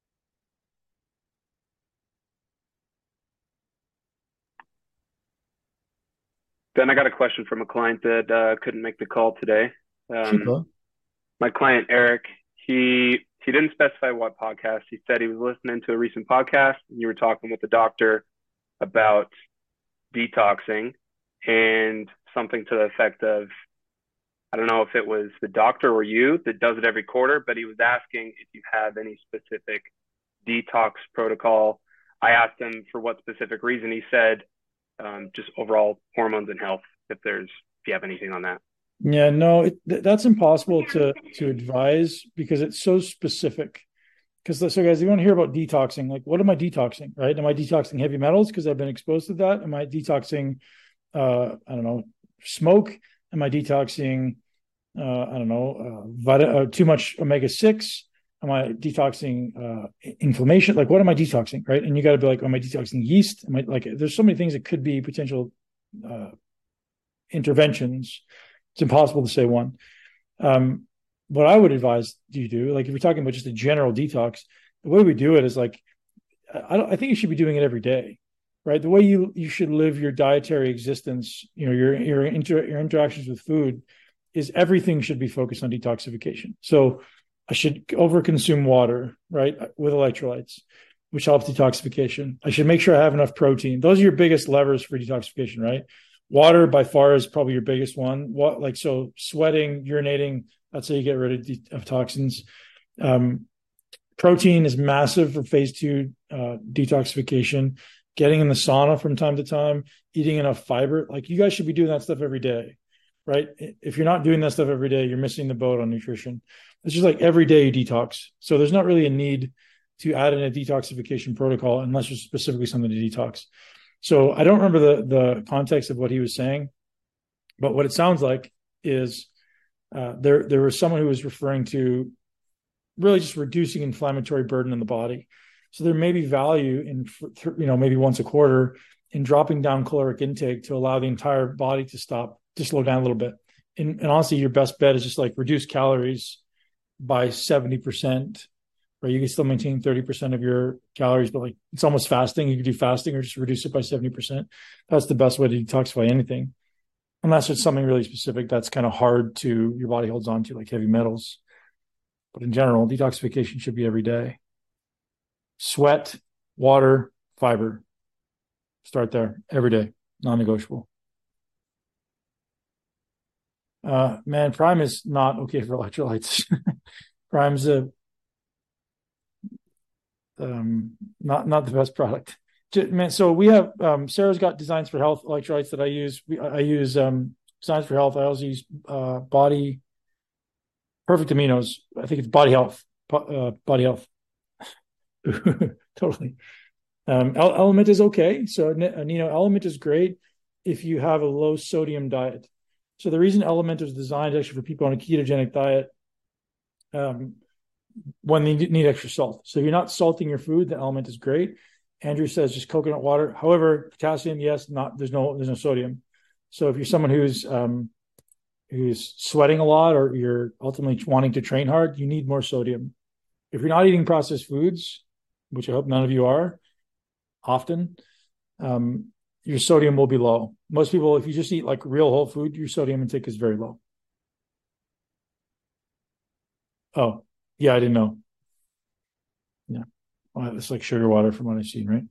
[SPEAKER 4] Ben, I got a question from a client that uh, couldn't make the call today. Um, my client, Eric, he he didn't specify what podcast. He said he was listening to a recent podcast, and you were talking with the doctor about detoxing and something to the effect of, I don't know if it was the doctor or you that does it every quarter, but he was asking if you have any specific detox protocol. I asked him for what specific reason. He said um, just overall hormones and health, if there's, if you have anything on that.
[SPEAKER 1] Yeah, no, it, that's impossible to to advise because it's so specific. Because so, guys, you want to hear about detoxing? Like, what am I detoxing? Right? Am I detoxing heavy metals because I've been exposed to that? Am I detoxing, uh, I don't know, smoke? Am I detoxing, uh, I don't know, uh, vita- uh, too much omega six? Am I detoxing uh, inflammation? Like, what am I detoxing? Right? And you got to be like, am I detoxing yeast? Am I like? There's so many things that could be potential uh, interventions. It's impossible to say one. Um, what I would advise you do, like if you're talking about just a general detox, the way we do it is like, I, don't, I think you should be doing it every day, right? The way you you should live your dietary existence, you know, your your, inter, your interactions with food, is everything should be focused on detoxification. So I should overconsume water, right, with electrolytes, which helps detoxification. I should make sure I have enough protein. Those are your biggest levers for detoxification, right? Water by far is probably your biggest one. What like so sweating, urinating, that's how you get rid of, de- of toxins. Um, protein is massive for phase two uh, detoxification. Getting in the sauna from time to time, eating enough fiber. Like you guys should be doing that stuff every day, right? If you're not doing that stuff every day, you're missing the boat on nutrition. It's just like every day you detox. So there's not really a need to add in a detoxification protocol unless there's specifically something to detox. So I don't remember the the context of what he was saying, but what it sounds like is uh, there there was someone who was referring to really just reducing inflammatory burden in the body. So there may be value in, you know, maybe once a quarter in dropping down caloric intake to allow the entire body to stop, to slow down a little bit. And, and honestly, your best bet is just like reduce calories by seventy percent. Right, you can still maintain thirty percent of your calories, but like it's almost fasting. You can do fasting or just reduce it by seventy percent. That's the best way to detoxify anything. Unless it's something really specific that's kind of hard to, your body holds on to, like heavy metals. But in general, detoxification should be every day. Sweat, water, fiber. Start there every day, non-negotiable. Uh, man, Prime is not okay for electrolytes. Prime's a Um, not not the best product. Man, so we have um, Sarah's got Designs for Health electrolytes that I use. We, I use um, Designs for Health. I also use uh, Body Perfect Aminos. I think it's Body Health. Uh, Body Health. Totally. Um, Element is okay. So you know, Element is great if you have a low sodium diet. So the reason Element is designed actually for people on a ketogenic diet. Um, when they need extra salt. So if you're not salting your food, the Element is great. Andrew says just coconut water. However, potassium, yes, not there's no there's no sodium. So if you're someone who's um, who's sweating a lot or you're ultimately wanting to train hard, you need more sodium. If you're not eating processed foods, which I hope none of you are, often, um, your sodium will be low. Most people, if you just eat like real whole food, your sodium intake is very low. Oh. Yeah, I didn't know. Yeah. Well, it's like sugar water from what I've seen, right?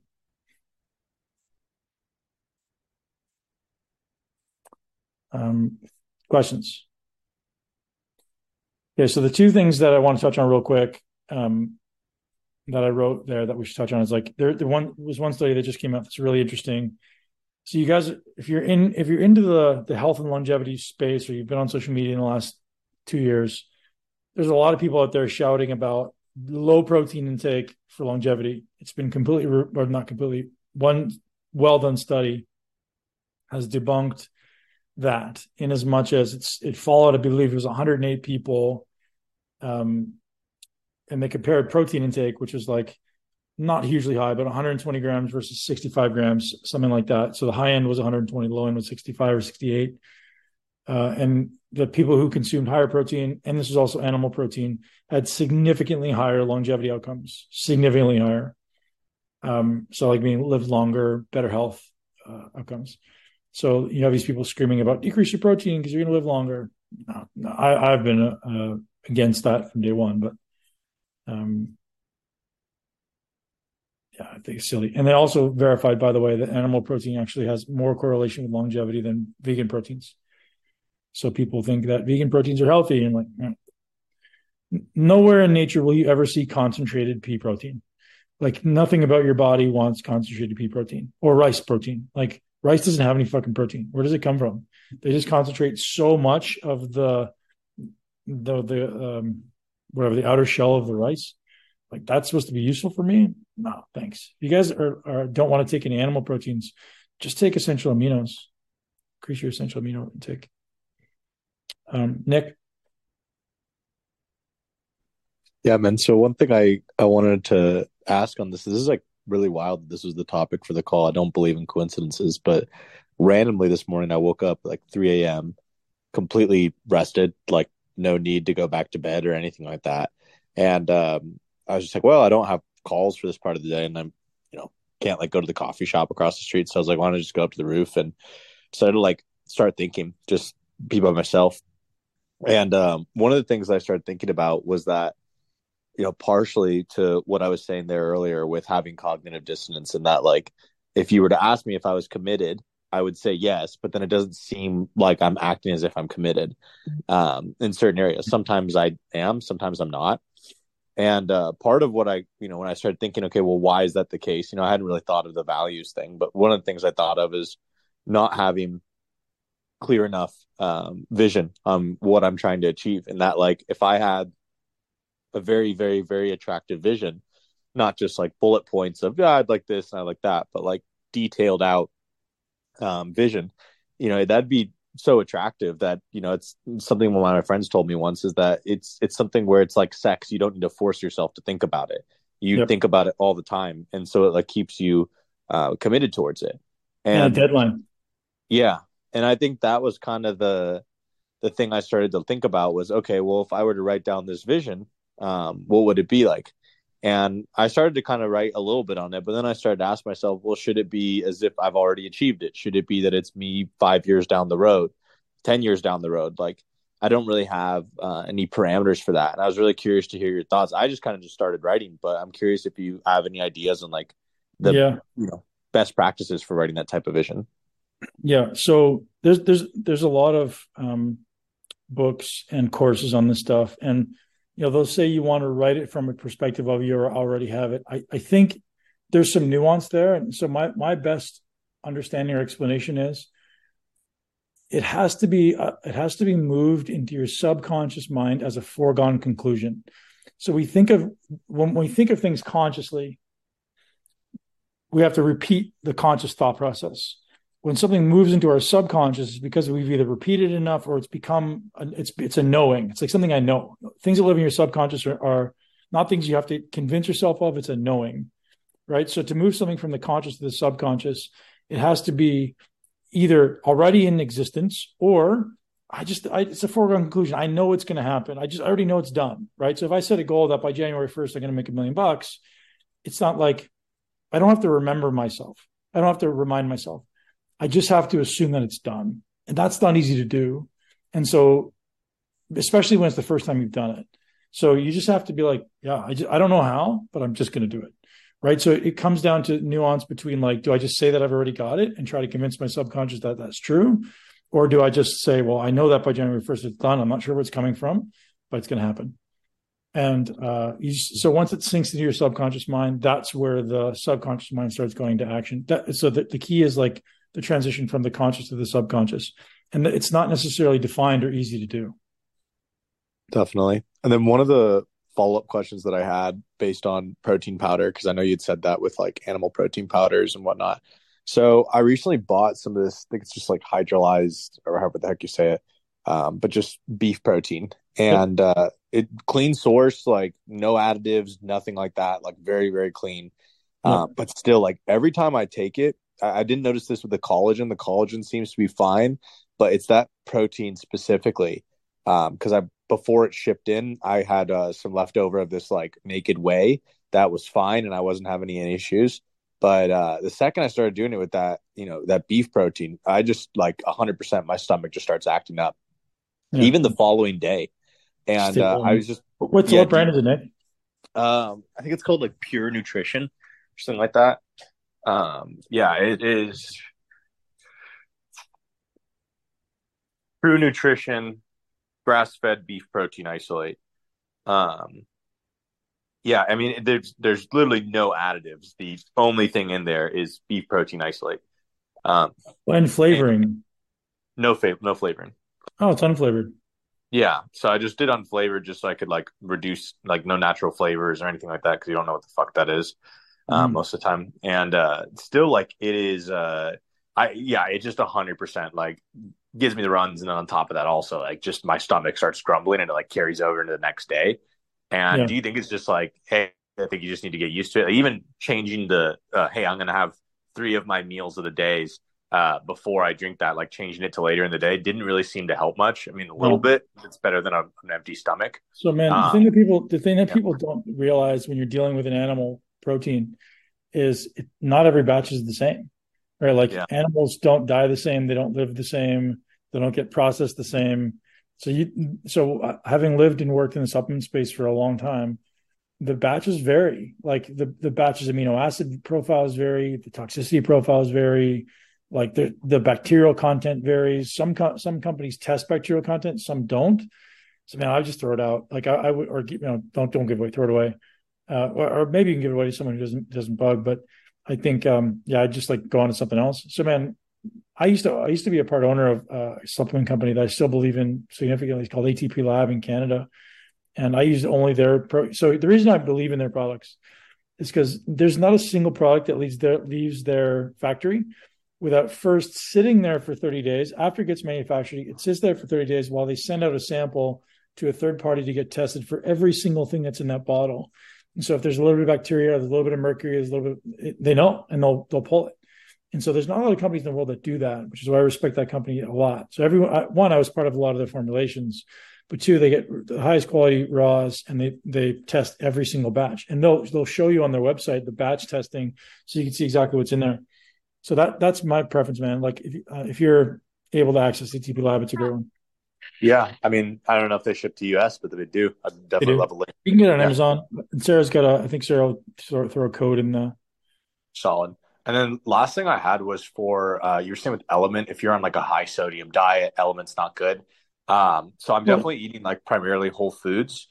[SPEAKER 1] Um, questions? Okay, so the two things that I want to touch on real quick um, that I wrote there that we should touch on is like there, there one was one study that just came out that's really interesting. So you guys, if you're in, if you're into the the health and longevity space, or you've been on social media in the last two years, there's a lot of people out there shouting about low protein intake for longevity. It's been completely, or not completely, one well done study has debunked that, in as much as it's it followed, I believe it was one hundred eight people, um, and they compared protein intake, which was like not hugely high, but one hundred twenty grams versus sixty-five grams, something like that. So the high end was one hundred twenty, the low end was sixty-five or sixty-eight. Uh, and the people who consumed higher protein, and this is also animal protein, had significantly higher longevity outcomes, significantly higher. Um, so like being lived longer, better health uh, outcomes. So you have these people screaming about decrease your protein because you're going to live longer. No, no, I, I've been uh, against that from day one, but um, yeah, I think it's silly. And they also verified, by the way, that animal protein actually has more correlation with longevity than vegan proteins. So people think that vegan proteins are healthy, and like, eh. Nowhere in nature will you ever see concentrated pea protein. Like, nothing about your body wants concentrated pea protein or rice protein. Like, rice doesn't have any fucking protein. Where does it come from? They just concentrate so much of the the the um whatever the outer shell of the rice. Like, that's supposed to be useful for me? No, thanks. If you guys are, are don't want to take any animal proteins, just take essential aminos. Increase your essential amino intake. Um, Nick?
[SPEAKER 5] Yeah, man. So one thing I, I wanted to ask on this, this is like really wild that this was the topic for the call. I don't believe in coincidences, but randomly this morning I woke up like three a.m., completely rested, like no need to go back to bed or anything like that. And um, I was just like, well, I don't have calls for this part of the day, and I'm, you know, can't like go to the coffee shop across the street. So I was like, why don't I just go up to the roof and decided to like start thinking, just be by myself. And um, one of the things I started thinking about was that, you know, partially to what I was saying there earlier with having cognitive dissonance, and that, like, if you were to ask me if I was committed, I would say yes, but then it doesn't seem like I'm acting as if I'm committed um, in certain areas. Sometimes I am, sometimes I'm not. And uh, part of what I, you know, when I started thinking, okay, well, why is that the case? You know, I hadn't really thought of the values thing, but one of the things I thought of is not having clear enough um, vision on what I'm trying to achieve. And that, like, if I had a very, very, very attractive vision, not just like bullet points of, yeah, I'd like this and I like that, but like detailed out um, vision, you know, that'd be so attractive that, you know, it's something one of my friends told me once, is that it's, it's something where it's like sex. You don't need to force yourself to think about it. You yep. think about it all the time. And so it like keeps you uh, committed towards it. And,
[SPEAKER 1] and a deadline.
[SPEAKER 5] Yeah. And I think that was kind of the, the thing I started to think about was, okay, well, if I were to write down this vision, um, what would it be like? And I started to kind of write a little bit on it, but then I started to ask myself, well, should it be as if I've already achieved it? Should it be that it's me five years down the road, ten years down the road? Like, I don't really have uh, any parameters for that. And I was really curious to hear your thoughts. I just kind of just started writing, but I'm curious if you have any ideas on like the
[SPEAKER 1] yeah.
[SPEAKER 5] you know best practices for writing that type of vision.
[SPEAKER 1] Yeah. So there's, there's, there's a lot of um, books and courses on this stuff. And, you know, they'll say you want to write it from a perspective of you already have it. I, I think there's some nuance there. And so my, my best understanding or explanation is it has to be, uh, it has to be moved into your subconscious mind as a foregone conclusion. So we think of, when we think of things consciously, we have to repeat the conscious thought process. When something moves into our subconscious, it's because we've either repeated it enough or it's become, it's it's a knowing. It's like something I know. Things that live in your subconscious are, are not things you have to convince yourself of. It's a knowing, right? So to move something from the conscious to the subconscious, it has to be either already in existence or I just, I, it's a foregone conclusion. I know it's going to happen. I just, I already know it's done, right? So if I set a goal that by January first, I'm going to make a million bucks, it's not like I don't have to remember myself. I don't have to remind myself. I just have to assume that it's done. And that's not easy to do. And so, especially when it's the first time you've done it. So you just have to be like, yeah, I, just, I don't know how, but I'm just going to do it. Right. So it comes down to nuance between like, do I just say that I've already got it and try to convince my subconscious that that's true? Or do I just say, well, I know that by January first it's done. I'm not sure where it's coming from, but it's going to happen. And uh, you, so once it sinks into your subconscious mind, that's where the subconscious mind starts going to action. That, so the, the key is like, the transition from the conscious to the subconscious. And it's not necessarily defined or easy to do.
[SPEAKER 5] Definitely. And then one of the follow-up questions that I had based on protein powder, because I know you'd said that with like animal protein powders and whatnot. So I recently bought some of this, I think it's just like hydrolyzed or however the heck you say it, um, but just beef protein.
[SPEAKER 1] Yep.
[SPEAKER 5] And uh, it clean source, like no additives, nothing like that, like very, very clean.
[SPEAKER 1] Yep.
[SPEAKER 5] Uh, but still, like every time I take it, I, I didn't notice this with the collagen. The collagen seems to be fine, but it's that protein specifically. Um, because I before it shipped in, I had uh, some leftover of this like naked whey that was fine, and I wasn't having any issues. But uh, the second I started doing it with that, you know, that beef protein, I just like one hundred percent my stomach just starts acting up,
[SPEAKER 1] Yeah.
[SPEAKER 5] even the following day. And uh, I was just,
[SPEAKER 1] What's
[SPEAKER 5] yeah,
[SPEAKER 1] what brand is it, Nick?
[SPEAKER 5] um, I think it's called like Pure Nutrition or something like that. Um, yeah, it is True Nutrition grass-fed beef protein isolate. Um, yeah, I mean, there's there's literally no additives. The only thing in there is beef protein isolate. Um,
[SPEAKER 1] And flavoring.
[SPEAKER 5] no fa- no flavoring.
[SPEAKER 1] Oh, it's unflavored.
[SPEAKER 5] Yeah, so I just did unflavored just so I could like reduce like no natural flavors or anything like that because you don't know what the fuck that is um,
[SPEAKER 1] Mhm.
[SPEAKER 5] most of the time. And uh, still, like it is, uh, I yeah, it just a hundred percent like gives me the runs, and then on top of that, also like just my stomach starts grumbling and it like carries over into the next day. And
[SPEAKER 1] Yeah.
[SPEAKER 5] do you think it's just like, hey, I think you just need to get used to it? Like, even changing the, uh, hey, I'm gonna have three of my meals of the days uh, before I drink that, like changing it to later in the day, didn't really seem to help much. I mean, a little
[SPEAKER 1] No.
[SPEAKER 5] bit, it's better than a, an empty stomach.
[SPEAKER 1] So, man, the
[SPEAKER 5] Um,
[SPEAKER 1] thing that people the thing that
[SPEAKER 5] yeah.
[SPEAKER 1] people don't realize when you're dealing with an animal protein is it, not every batch is the same, right? Like
[SPEAKER 5] Yeah.
[SPEAKER 1] animals don't die the same, they don't live the same, they don't get processed the same. So you, so uh, having lived and worked in the supplement space for a long time, the batches vary. Like the the batches amino acid profiles vary, the toxicity profiles vary, like the the bacterial content varies. Some co- some companies test bacterial content, some don't. So man, I just throw it out. Like I, I would, or you know, don't don't give it away, throw it away, uh, or, or maybe you can give it away to someone who doesn't doesn't bug. But I think, um, yeah, I just like go on to something else. So man, I used to I used to be a part owner of a supplement company that I still believe in significantly. It's called A T P Lab in Canada, and I use only their pro. So the reason I believe in their products is because there's not a single product that leaves their leaves their factory without first sitting there for thirty days. After it gets manufactured, it sits there for thirty days while they send out a sample to a third party to get tested for every single thing that's in that bottle. And so if there's a little bit of bacteria, there's a little bit of mercury, there's a little bit, they know, and they'll they'll pull it. And so there's not a lot of companies in the world that do that, which is why I respect that company a lot. So everyone, one, I was part of a lot of their formulations, but two, they get the highest quality raws and they they test every single batch, and they'll they'll show you on their website the batch testing so you can see exactly what's in there. So that that's my preference, man. Like if uh, if you're able to access the T P Lab, it's a great one.
[SPEAKER 5] Yeah. I mean, I don't know if they ship to U S, but they do. I'd
[SPEAKER 1] They
[SPEAKER 5] definitely
[SPEAKER 1] do.
[SPEAKER 5] love a link.
[SPEAKER 1] You can get it on
[SPEAKER 5] Yeah.
[SPEAKER 1] Amazon. And Sarah's got a. I think Sarah will throw, throw a code in the.
[SPEAKER 5] Solid. And then last thing I had was for uh, you were saying with Element, if you're on like a high sodium diet, Element's not good. Um, so I'm
[SPEAKER 1] Well,
[SPEAKER 5] definitely eating like primarily whole foods.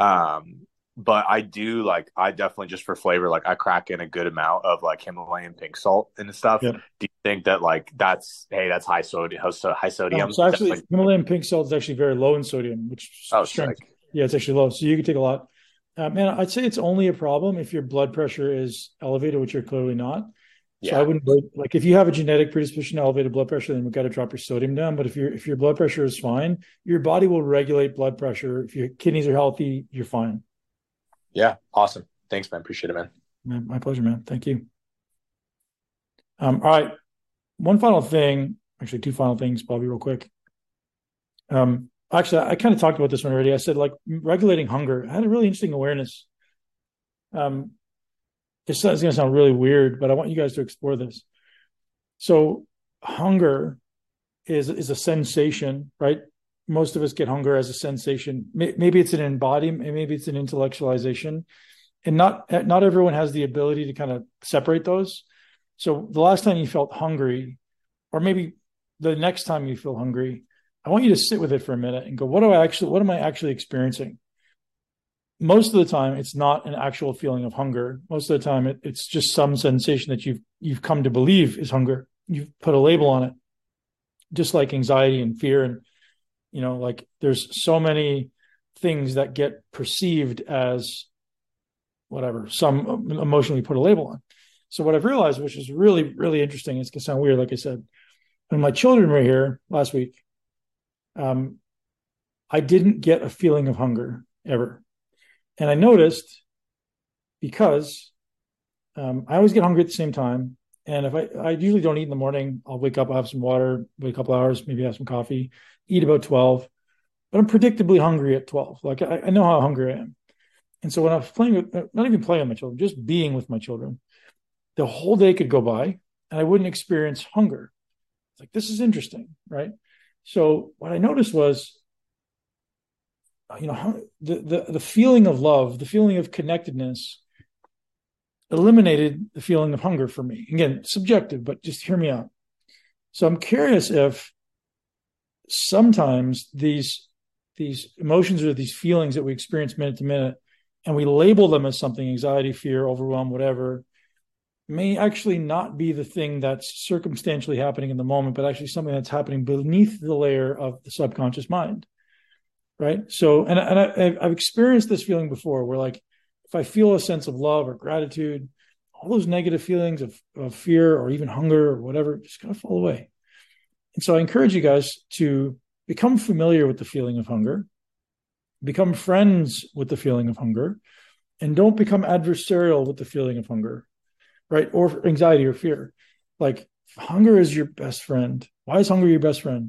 [SPEAKER 5] Um, but I do like I definitely just for flavor, like I crack in a good amount of like Himalayan pink salt and stuff.
[SPEAKER 1] yeah.
[SPEAKER 5] Do you think that like that's hey that's high sodium high
[SPEAKER 1] Um,
[SPEAKER 5] sodium?
[SPEAKER 1] so actually,
[SPEAKER 5] Definitely-
[SPEAKER 1] Himalayan pink salt is actually very low in sodium, which
[SPEAKER 5] oh
[SPEAKER 1] strength.
[SPEAKER 5] sick.
[SPEAKER 1] Yeah, it's actually low. So you can take a lot. Uh, man, I'd say it's only a problem if your blood pressure is elevated, which you're clearly not. So
[SPEAKER 5] Yeah.
[SPEAKER 1] I wouldn't wait. Like if you have a genetic predisposition to elevated blood pressure, then we've got to drop your sodium down. But if your if your blood pressure is fine, your body will regulate blood pressure. If your kidneys are healthy, you're fine.
[SPEAKER 5] Yeah. Awesome. Thanks, man. Appreciate it, man.
[SPEAKER 1] Man, my pleasure, man. Thank you. Um, all right. One final thing, actually two final things, Bobby, real quick. Um, actually, I kind of talked about this one already. I said like regulating hunger. I had a really interesting awareness. Um, it's, it's going to sound really weird, but I want you guys to explore this. So hunger is is a sensation, right? Most of us get hunger as a sensation. Maybe it's an embodiment, maybe it's an intellectualization, and not not everyone has the ability to kind of separate those. So the last time you felt hungry, or maybe the next time you feel hungry, I want you to sit with it for a minute and go, what do I actually, what am I actually experiencing? Most of the time, it's not an actual feeling of hunger. Most of the time, it, it's just some sensation that you've you've come to believe is hunger. You've put a label on it, just like anxiety and fear. And, you know, like there's so many things that get perceived as whatever, some emotion we put a label on. So what I've realized, which is really, really interesting, it's going to sound weird, like I said, when my children were here last week, um, I didn't get a feeling of hunger ever. And I noticed because um, I always get hungry at the same time. And if I, I usually don't eat in the morning, I'll wake up, I'll have some water, wait a couple hours, maybe have some coffee, eat about twelve. But I'm predictably hungry at twelve. Like I, I know how hungry I am. And so when I was playing with, not even playing with my children, just being with my children, the whole day could go by and I wouldn't experience hunger. It's like, this is interesting, right? So what I noticed was, you know, the, the, the feeling of love, the feeling of connectedness eliminated the feeling of hunger for me. Again, subjective, but just hear me out. So I'm curious if sometimes these, these emotions or these feelings that we experience minute to minute, and we label them as something, anxiety, fear, overwhelm, whatever, may actually not be the thing that's circumstantially happening in the moment, but actually something that's happening beneath the layer of the subconscious mind, right? So, and, and I, I've experienced this feeling before where, like, if I feel a sense of love or gratitude, all those negative feelings of, of fear or even hunger or whatever just kind of fall away. And so I encourage you guys to become familiar with the feeling of hunger, become friends with the feeling of hunger, and don't become adversarial with the feeling of hunger, right? Or anxiety or fear. Like, hunger is your best friend. Why is hunger your best friend?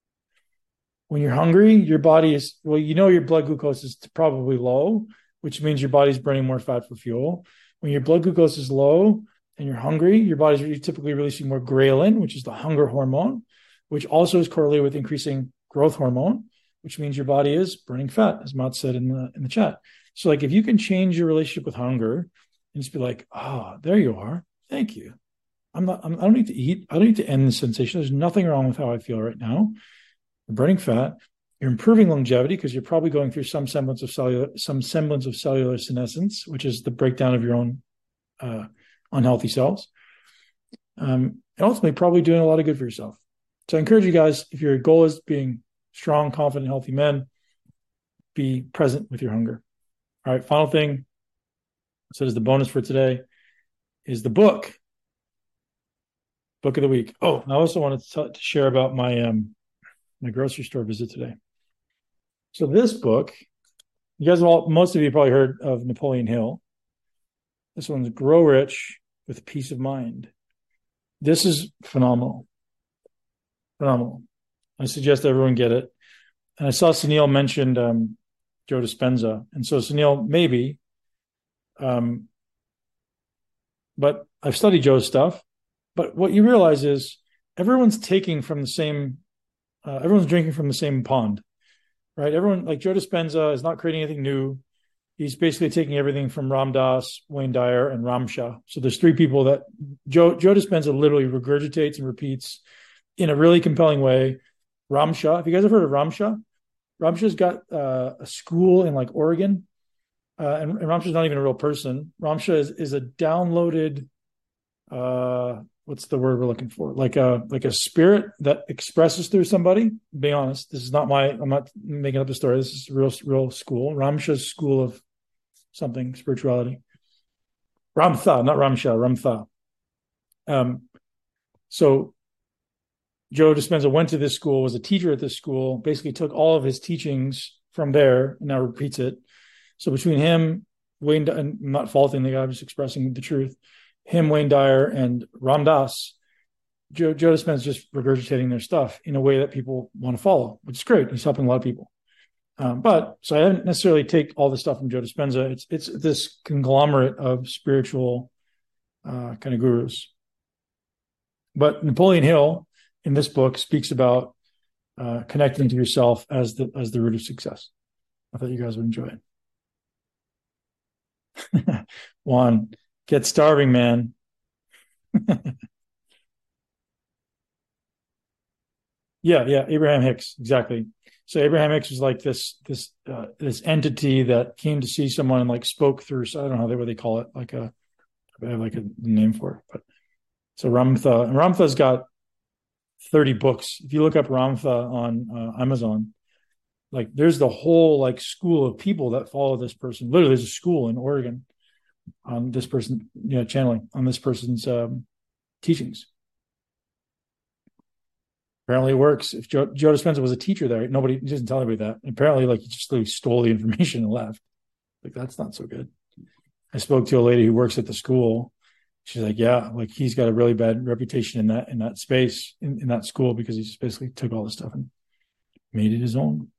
[SPEAKER 1] When you're hungry, your body is, well, you know, your blood glucose is probably low, which means your body's burning more fat for fuel. When your blood glucose is low and you're hungry, your body's typically releasing more ghrelin, which is the hunger hormone, which also is correlated with increasing growth hormone, which means your body is burning fat, as Matt said in the in the chat. So, like, if you can change your relationship with hunger and just be like, ah, oh, there you are. Thank you. I'm not, I'm, I don't need to eat. I don't need to end the sensation. There's nothing wrong with how I feel right now. You're burning fat. You're improving longevity because you're probably going through some semblance of cellular, some semblance of cellular senescence, which is the breakdown of your own uh, unhealthy cells. Um, and ultimately, probably doing a lot of good for yourself. So I encourage you guys, if your goal is being strong, confident, healthy men, be present with your hunger. All right, final thing. So as the bonus for today is the book, book of the week. Oh, I also wanted to, t- to share about my um, my grocery store visit today. So this book, you guys all, most of you probably heard of Napoleon Hill. This one's Grow Rich with Peace of Mind. This is phenomenal. Phenomenal. I suggest everyone get it. And I saw Sunil mentioned um, Joe Dispenza. And so Sunil, maybe, um, but I've studied Joe's stuff. But what you realize is everyone's taking from the same, uh, everyone's drinking from the same pond. Right, everyone, like Joe Dispenza, is not creating anything new. He's basically taking everything from Ram Dass, Wayne Dyer, and Ramsha. So there's three people that Joe Joe Dispenza literally regurgitates and repeats in a really compelling way. Ramsha, have you guys ever heard of Ramsha? Ramsha's got uh, a school in like Oregon, uh, and, and Ramsha's not even a real person. Ramsha is, is a downloaded, uh, what's the word we're looking for? Like a like a spirit that expresses through somebody. Be honest, this is not my. I'm not making up a story. This is real, real school. Ramsha's school of something spirituality. Ramtha, not Ramsha. Ramtha. Um. So Joe Dispenza went to this school, was a teacher at this school. Basically, took all of his teachings from there and now repeats it. So between him, Wayne, and I'm not faulting the guy, I'm just expressing the truth. Him, Wayne Dyer, and Ram Dass, Joe, Joe Dispenza is just regurgitating their stuff in a way that people want to follow, which is great. He's helping a lot of people. Um, but so I didn't necessarily take all the stuff from Joe Dispenza. It's it's this conglomerate of spiritual uh, kind of gurus. But Napoleon Hill in this book speaks about uh, connecting to yourself as the as the root of success. I thought you guys would enjoy it. Juan. Get starving, man. yeah, yeah, Abraham Hicks, exactly. So Abraham Hicks was like this this uh, this entity that came to see someone and like spoke through. So I don't know they, what they call it, like a I have like a name for it. But so Ramtha, and Ramtha's got thirty books. If you look up Ramtha on uh, Amazon, Like there's the whole like school of people that follow this person. Literally, there's a school in Oregon on this person, you know, channeling on this person's um, teachings. Apparently, it works. If Joe, Joe Dispenza was a teacher there, nobody he doesn't tell anybody that. Apparently, like he just literally stole the information and left. Like that's not so good. I spoke to a lady who works at the school. She's like, yeah, like he's got a really bad reputation in that in that space in, in that school because he just basically took all this stuff and made it his own.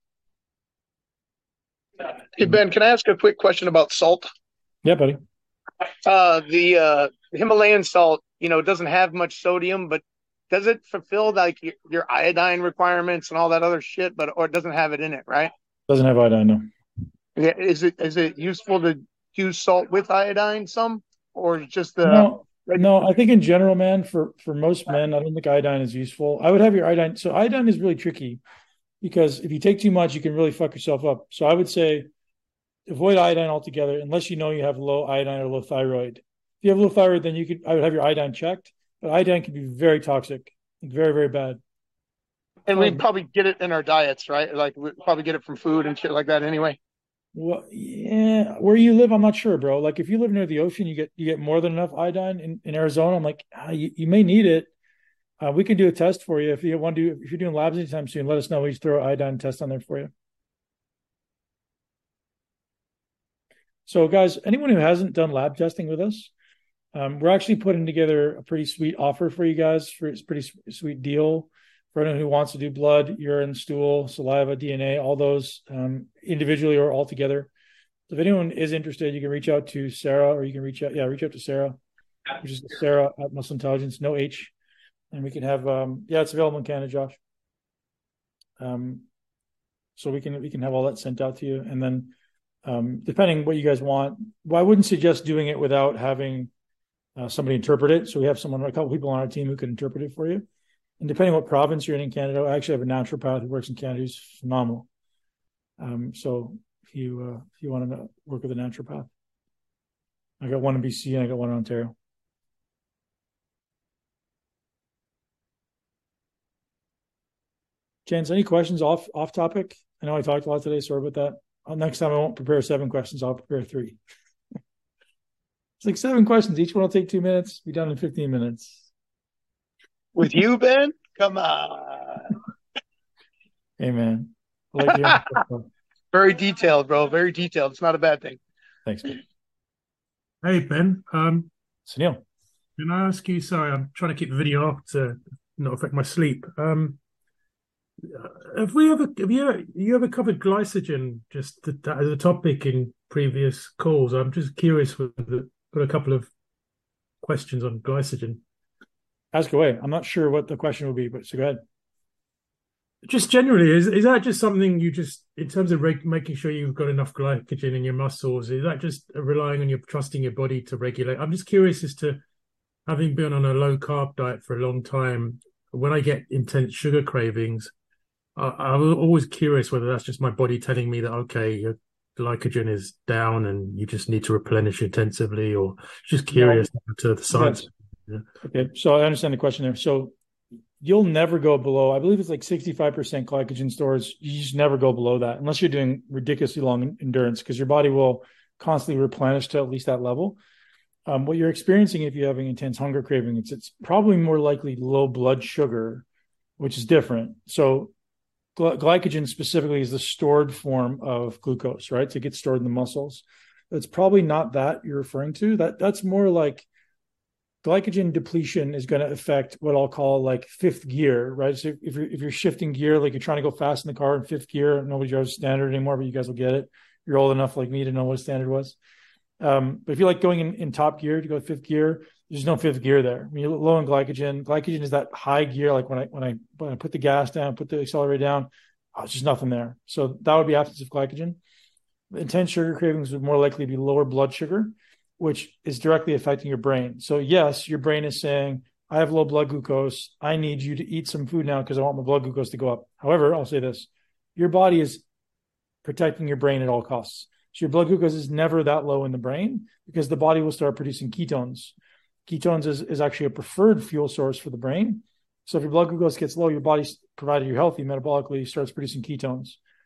[SPEAKER 3] Hey Ben, can I ask a quick question about salt?
[SPEAKER 1] Yeah, buddy.
[SPEAKER 3] Uh, the uh, Himalayan salt, you know, doesn't have much sodium, but does it fulfill like your, your iodine requirements and all that other shit? But or it doesn't have it in it, right?
[SPEAKER 1] Doesn't have iodine, no.
[SPEAKER 3] Yeah, is it is it useful to use salt with iodine some, or just the?
[SPEAKER 1] No, no. I think in general, man, for for most men, I don't think iodine is useful. I would have your iodine. So iodine is really tricky because if you take too much, you can really fuck yourself up. So I would say avoid iodine altogether, unless you know you have low iodine or low thyroid. If you have low thyroid, then you could I would have your iodine checked. But iodine can be very toxic, very very bad.
[SPEAKER 3] And we probably get it in our diets, right? Like we probably get it from food and shit like that, anyway.
[SPEAKER 1] Well, yeah, where you live, I'm not sure, bro. Like if you live near the ocean, you get you get more than enough iodine. In, in Arizona, I'm like, ah, you, you may need it. Uh, we can do a test for you if you want to do. If you're doing labs anytime soon, let us know. We just throw an iodine test on there for you. So, guys, anyone who hasn't done lab testing with us, um, we're actually putting together a pretty sweet offer for you guys. For it's a pretty sweet deal for anyone who wants to do blood, urine, stool, saliva, D N A, all those um, individually or all together. So if anyone is interested, you can reach out to Sarah, or you can reach out, yeah, reach out to Sarah, which is Sarah at Muscle Intelligence, no H, and we can have, um, yeah, it's available in Canada, Josh. Um, so we can we can have all that sent out to you, and then um, depending what you guys want, well, I wouldn't suggest doing it without having uh, somebody interpret it. So we have someone, a couple people on our team who can interpret it for you. And depending what province you're in in Canada, I actually have a naturopath who works in Canada who's phenomenal. Um, so if you uh, if you want to work with a naturopath, I got one in B C and I got one in Ontario. James, any questions off off topic? I know I talked a lot today. Sorry about that. Uh, next time I won't prepare seven questions. I'll prepare three. It's like seven questions. Each one will take two minutes. Be done in fifteen minutes.
[SPEAKER 3] With you, Ben? Come on.
[SPEAKER 1] Hey, man. I like you.
[SPEAKER 3] Very detailed, bro. Very detailed. It's not a bad thing.
[SPEAKER 1] Thanks, man.
[SPEAKER 6] Hey, Ben. Um,
[SPEAKER 1] Sunil.
[SPEAKER 6] Can I ask you, sorry, I'm trying to keep the video off to not affect my sleep. Um, have we ever, have you, you ever covered glycogen just as a topic in previous calls? I'm just curious with the, got a couple of questions on glycogen.
[SPEAKER 1] Ask away. I'm not sure what the question will be, but so go ahead.
[SPEAKER 6] Just generally, is is that just something you just, in terms of reg- making sure you've got enough glycogen in your muscles, is that just relying on your, trusting your body to regulate? I'm just curious as to, having been on a low carb diet for a long time, when I get intense sugar cravings, I, I'm always curious whether that's just my body telling me that, okay, your glycogen is down and you just need to replenish intensively, or just curious no. to the science.
[SPEAKER 1] Yes. Yeah. Okay, so I understand the question there. So you'll never go below, I believe it's like sixty-five percent glycogen stores. You just never go below that unless you're doing ridiculously long endurance, because your body will constantly replenish to at least that level. Um, what you're experiencing if you're having intense hunger craving, it's, it's probably more likely low blood sugar, which is different. So gly- glycogen specifically is the stored form of glucose, right? So it gets stored in the muscles. It's probably not that you're referring to. That That's more like glycogen depletion is going to affect what I'll call like fifth gear, right? So if you're, if you're shifting gear, like you're trying to go fast in the car in fifth gear, nobody drives standard anymore, but you guys will get it. You're old enough like me to know what standard was. Um, but if you're like going in, in top gear to go fifth gear, there's no fifth gear there. When you're low in glycogen, glycogen is that high gear. Like when I, when I, when I put the gas down, put the accelerator down, oh, it's just nothing there. So that would be absence of glycogen. Intense sugar cravings would more likely be lower blood sugar, which is directly affecting your brain. So yes, your brain is saying, I have low blood glucose. I need you to eat some food now because I want my blood glucose to go up. However, I'll say this, your body is protecting your brain at all costs. So your blood glucose is never that low in the brain because the body will start producing ketones. Ketones is, is actually a preferred fuel source for the brain. So if your blood glucose gets low, your body, provided you're healthy metabolically, starts producing ketones.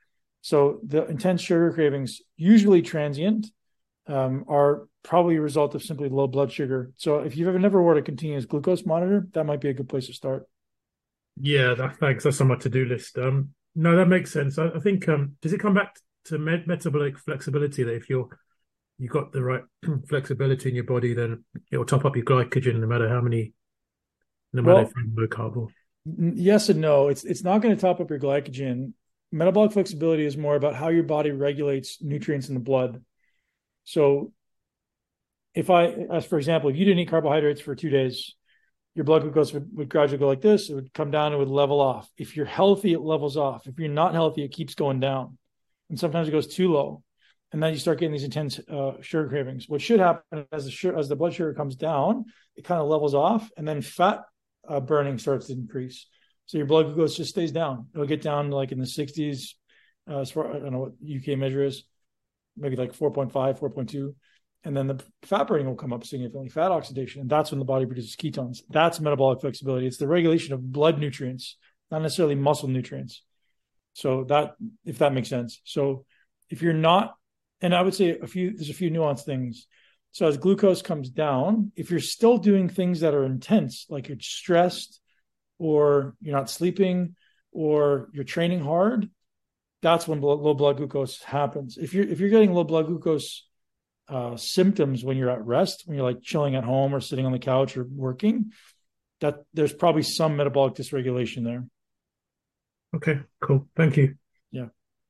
[SPEAKER 1] So the intense sugar cravings, usually transient, um, are probably a result of simply low blood sugar. So if you've ever never worn a continuous glucose monitor, that might be a good place to start.
[SPEAKER 6] Yeah, that, thanks. That's on my to-do list. Um, no, that makes sense. I, I think um, does it come back to met- metabolic flexibility that if you're you got the right flexibility in your body, then it'll top up your glycogen no matter how many, no matter
[SPEAKER 1] Well,
[SPEAKER 6] if you're low carb or.
[SPEAKER 1] Yes and no. It's it's not going to top up your glycogen. Metabolic flexibility is more about how your body regulates nutrients in the blood. So if I, as for example, if you didn't eat carbohydrates for two days, your blood glucose would, would gradually go like this. It would come down, it would level off. If you're healthy, it levels off. If you're not healthy, it keeps going down. And sometimes it goes too low. And then you start getting these intense uh, sugar cravings. What should happen as the sugar, as the blood sugar comes down, it kind of levels off, and then fat uh, burning starts to increase. So your blood glucose just stays down. It'll get down like in the sixties. Uh, as far I don't know what U K measure is, maybe like four point five, four point two. And then the fat burning will come up significantly, fat oxidation. And that's when the body produces ketones. That's metabolic flexibility. It's the regulation of blood nutrients, not necessarily muscle nutrients. So that, if that makes sense. So if you're not, and I would say a few, there's a few nuanced things. So as glucose comes down, if you're still doing things that are intense, like you're stressed or you're not sleeping or you're training hard, that's when low blood glucose happens. If you're, if you're getting low blood glucose uh, symptoms when you're at rest, when you're like chilling at home or sitting on the couch or working, that there's probably some metabolic dysregulation there.
[SPEAKER 6] Okay, cool. Thank you.
[SPEAKER 1] Yeah.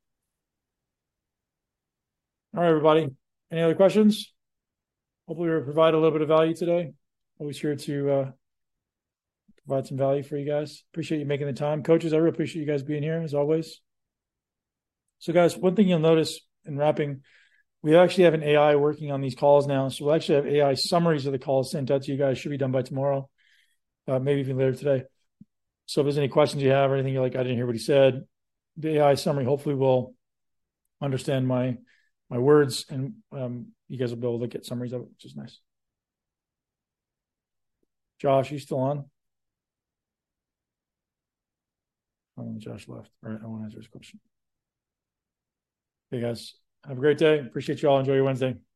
[SPEAKER 1] All right, everybody. Any other questions? Hopefully we provide a little bit of value today. Always here to uh, provide some value for you guys. Appreciate you making the time. Coaches, I really appreciate you guys being here as always. So guys, one thing you'll notice in wrapping, we actually have an A I working on these calls now. So we'll actually have A I summaries of the calls sent out to you guys. Should be done by tomorrow, uh, maybe even later today. So if there's any questions you have or anything you're like, I didn't hear what he said, the A I summary hopefully will understand my my words, and um, you guys will be able to get summaries of it, which is nice. Josh, you still on? Oh, Josh left. All right, I want to answer his question. Hey guys, have a great day. Appreciate you all. Enjoy your Wednesday.